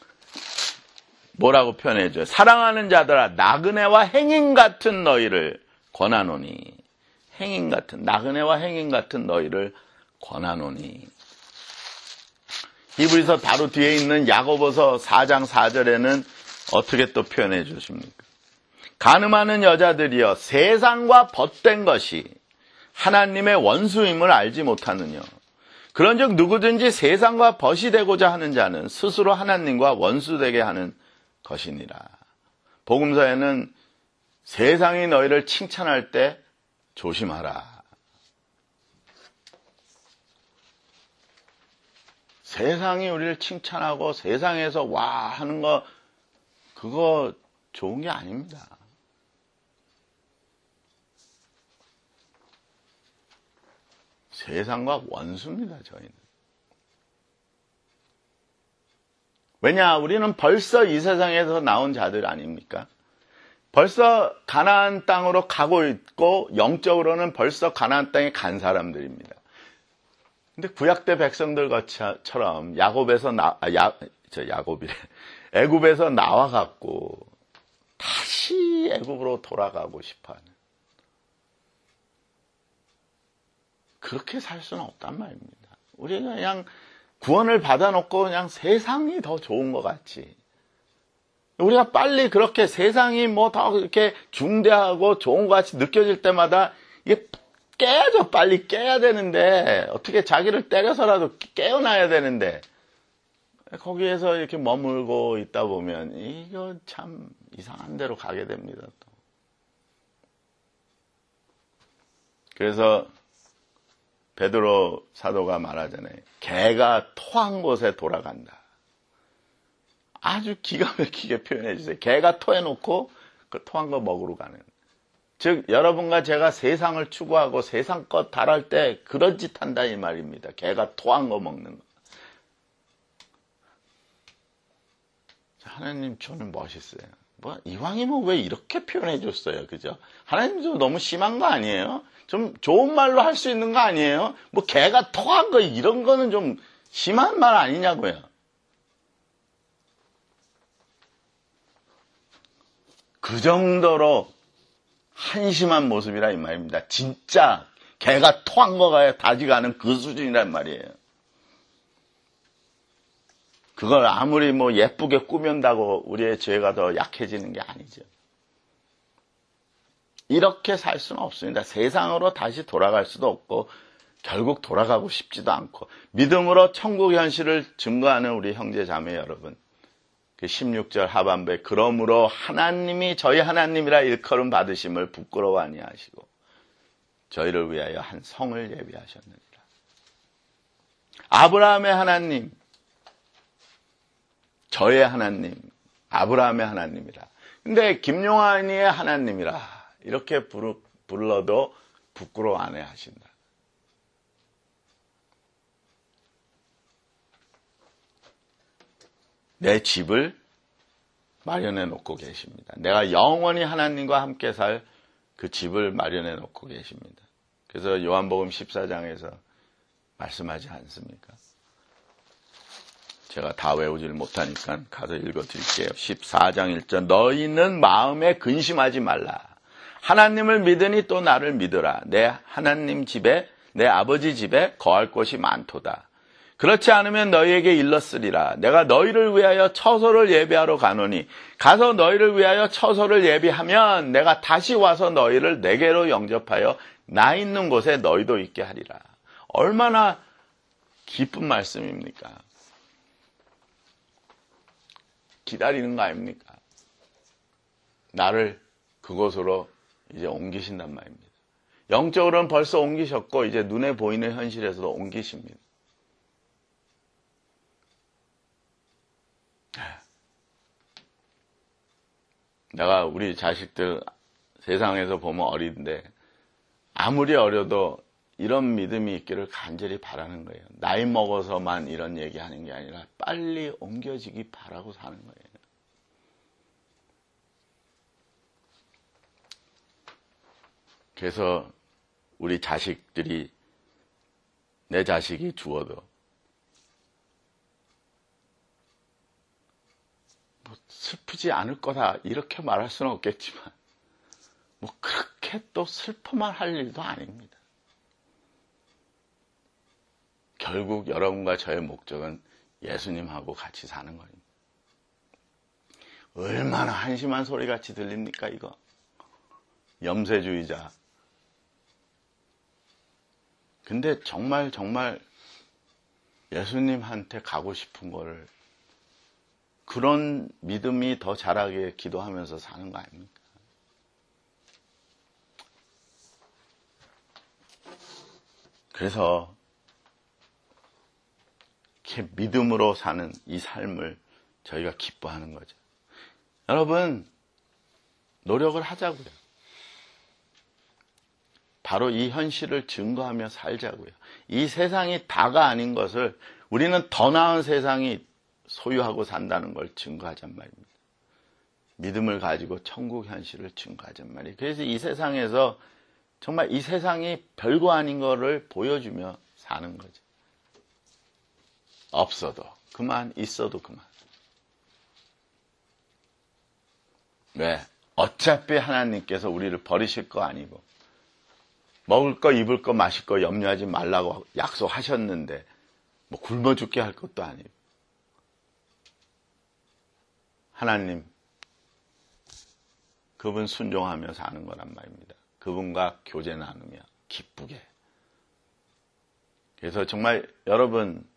뭐라고 표현해줘요? 사랑하는 자들아 나그네와 행인 같은 너희를 권하노니 행인 같은 나그네와 행인 같은 너희를 권하노니 히브리서 바로 뒤에 있는 야고보서 4장 4절에는 어떻게 또 표현해 주십니까? 간음하는 여자들이여 세상과 벗된 것이 하나님의 원수임을 알지 못하느냐. 그런즉 누구든지 세상과 벗이 되고자 하는 자는 스스로 하나님과 원수되게 하는 것이니라. 복음서에는 세상이 너희를 칭찬할 때 조심하라. 세상이 우리를 칭찬하고 세상에서 와 하는 거 그거 좋은 게 아닙니다. 세상과 원수입니다, 저희는. 왜냐, 우리는 벌써 이 세상에서 나온 자들 아닙니까? 벌써 가나안 땅으로 가고 있고 영적으로는 벌써 가나안 땅에 간 사람들입니다. 근데 구약 때 백성들처럼 애굽에서 나와갖고 다시 애굽으로 돌아가고 싶어하는 그렇게 살 수는 없단 말입니다. 우리가 그냥 구원을 받아놓고 그냥 세상이 더 좋은 것 같지. 우리가 빨리 그렇게 세상이 뭐 더 이렇게 중대하고 좋은 것 같이 느껴질 때마다 이게 깨야죠. 빨리 깨야 되는데 어떻게 자기를 때려서라도 깨어나야 되는데 거기에서 이렇게 머물고 있다 보면 이거 참 이상한 데로 가게 됩니다. 또. 그래서 베드로 사도가 말하잖아요. 개가 토한 곳에 돌아간다. 아주 기가 막히게 표현해 주세요. 개가 토해놓고 그 토한 거 먹으러 가는. 즉 여러분과 제가 세상을 추구하고 세상 것 바랄 때 그런 짓 한다 이 말입니다. 개가 토한 거 먹는 거. 하나님 저는 멋있어요. 뭐 이왕이면 왜 이렇게 표현해 줬어요. 그죠? 하나님도 너무 심한 거 아니에요? 좀 좋은 말로 할 수 있는 거 아니에요? 뭐 개가 토한 거 이런 거는 좀 심한 말 아니냐고요. 그 정도로 한심한 모습이라 이 말입니다. 진짜 개가 토한 거가 다지가 않은 그 수준이란 말이에요. 그걸 아무리 뭐 예쁘게 꾸민다고 우리의 죄가 더 약해지는 게 아니죠. 이렇게 살 수는 없습니다. 세상으로 다시 돌아갈 수도 없고 결국 돌아가고 싶지도 않고 믿음으로 천국 현실을 증거하는 우리 형제 자매 여러분. 그 16절 하반부에 그러므로 하나님이 저희 하나님이라 일컬음 받으심을 부끄러워 아니하시고 저희를 위하여 한 성을 예비하셨느니라. 아브라함의 하나님, 저의 하나님, 아브라함의 하나님이라. 근데 김용환이의 하나님이라 이렇게 불러도 부끄러워 안 하신다. 내 집을 마련해 놓고 계십니다. 내가 영원히 하나님과 함께 살 그 집을 마련해 놓고 계십니다. 그래서 요한복음 14장에서 말씀하지 않습니까? 제가 다 외우질 못하니까 가서 읽어드릴게요. 14장 1절 너희는 마음에 근심하지 말라. 하나님을 믿으니 또 나를 믿으라. 내 하나님 집에 내 아버지 집에 거할 곳이 많도다. 그렇지 않으면 너희에게 일렀으리라. 내가 너희를 위하여 처소를 예비하러 가노니 가서 너희를 위하여 처소를 예비하면 내가 다시 와서 너희를 내게로 영접하여 나 있는 곳에 너희도 있게 하리라. 얼마나 기쁜 말씀입니까? 기다리는 거 아닙니까? 나를 그곳으로 이제 옮기신단 말입니다. 영적으로는 벌써 옮기셨고 이제 눈에 보이는 현실에서도 옮기십니다. 내가 우리 자식들 세상에서 보면 어린데 아무리 어려도 이런 믿음이 있기를 간절히 바라는 거예요. 나이 먹어서만 이런 얘기하는 게 아니라 빨리 옮겨지기 바라고 사는 거예요. 그래서 우리 자식들이 내 자식이 죽어도 뭐 슬프지 않을 거다 이렇게 말할 수는 없겠지만 뭐 그렇게 또 슬퍼만 할 일도 아닙니다. 결국 여러분과 저의 목적은 예수님하고 같이 사는 겁니다. 얼마나 한심한 소리같이 들립니까 이거? 염세주의자. 근데 정말 예수님한테 가고 싶은 거를 그런 믿음이 더 자라게 기도하면서 사는 거 아닙니까? 그래서 이렇게 믿음으로 사는 이 삶을 저희가 기뻐하는 거죠. 여러분, 노력을 하자고요. 바로 이 현실을 증거하며 살자고요. 이 세상이 다가 아닌 것을 우리는 더 나은 세상이 소유하고 산다는 걸 증거하잔 말입니다. 믿음을 가지고 천국 현실을 증거하잔 말이에요. 그래서 이 세상에서 정말 이 세상이 별거 아닌 거를 보여주며 사는 거죠. 없어도 그만, 있어도 그만. 왜? 어차피 하나님께서 우리를 버리실 거 아니고 먹을 거, 입을 거, 마실 거 염려하지 말라고 약속하셨는데 뭐 굶어 죽게 할 것도 아니고 하나님 그분 순종하며 사는 거란 말입니다. 그분과 교제 나누며 기쁘게. 그래서 정말 여러분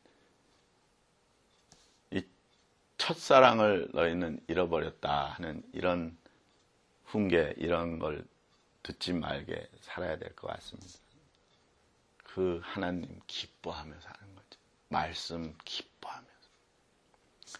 이 첫사랑을 너희는 잃어버렸다 하는 이런 훈계 이런 걸 듣지 말게 살아야 될 것 같습니다. 그 하나님 기뻐하며 사는 거죠. 말씀 기뻐하면서.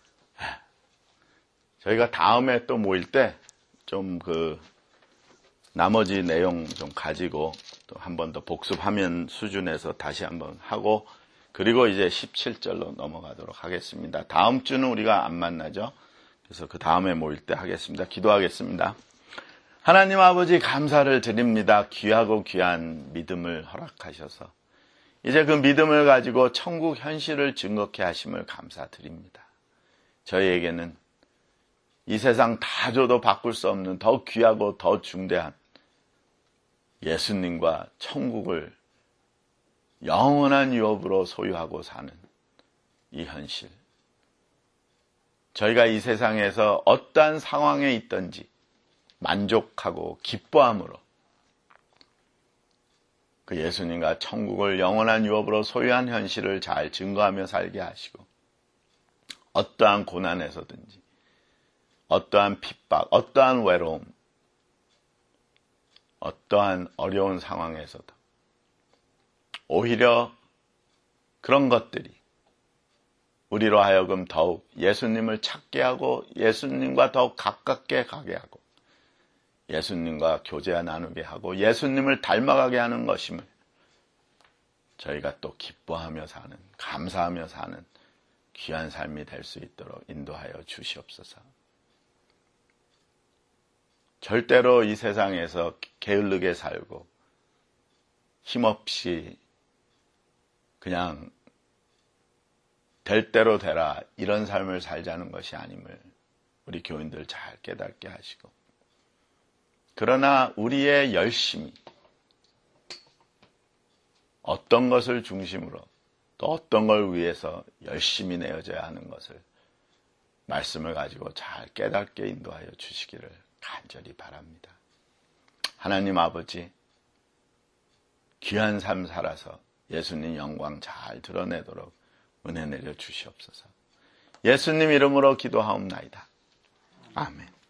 저희가 다음에 또 모일 때 좀 나머지 내용 좀 가지고 또 한 번 더 복습하면 수준에서 다시 한번 하고 그리고 이제 17절로 넘어가도록 하겠습니다. 다음 주는 우리가 안 만나죠. 그래서 그 다음에 모일 때 하겠습니다. 기도하겠습니다. 하나님 아버지 감사를 드립니다. 귀하고 귀한 믿음을 허락하셔서 이제 그 믿음을 가지고 천국 현실을 증거케 하심을 감사드립니다. 저희에게는 이 세상 다 줘도 바꿀 수 없는 더 귀하고 더 중대한 예수님과 천국을 영원한 유업으로 소유하고 사는 이 현실. 저희가 이 세상에서 어떠한 상황에 있든지 만족하고 기뻐함으로 그 예수님과 천국을 영원한 유업으로 소유한 현실을 잘 증거하며 살게 하시고 어떠한 고난에서든지 어떠한 핍박, 어떠한 외로움, 어떠한 어려운 상황에서도 오히려 그런 것들이 우리로 하여금 더욱 예수님을 찾게 하고 예수님과 더욱 가깝게 가게 하고 예수님과 교제와 나누게 하고 예수님을 닮아가게 하는 것임을 저희가 또 기뻐하며 사는, 감사하며 사는 귀한 삶이 될 수 있도록 인도하여 주시옵소서. 절대로 이 세상에서 게을르게 살고 힘없이 그냥 될 대로 되라 이런 삶을 살자는 것이 아님을 우리 교인들 잘 깨닫게 하시고 그러나 우리의 열심이 어떤 것을 중심으로 또 어떤 걸 위해서 열심히 내어져야 하는 것을 말씀을 가지고 잘 깨닫게 인도하여 주시기를 간절히 바랍니다. 하나님 아버지 귀한 삶 살아서 예수님 영광 잘 드러내도록 은혜 내려 주시옵소서. 예수님 이름으로 기도하옵나이다. 아멘.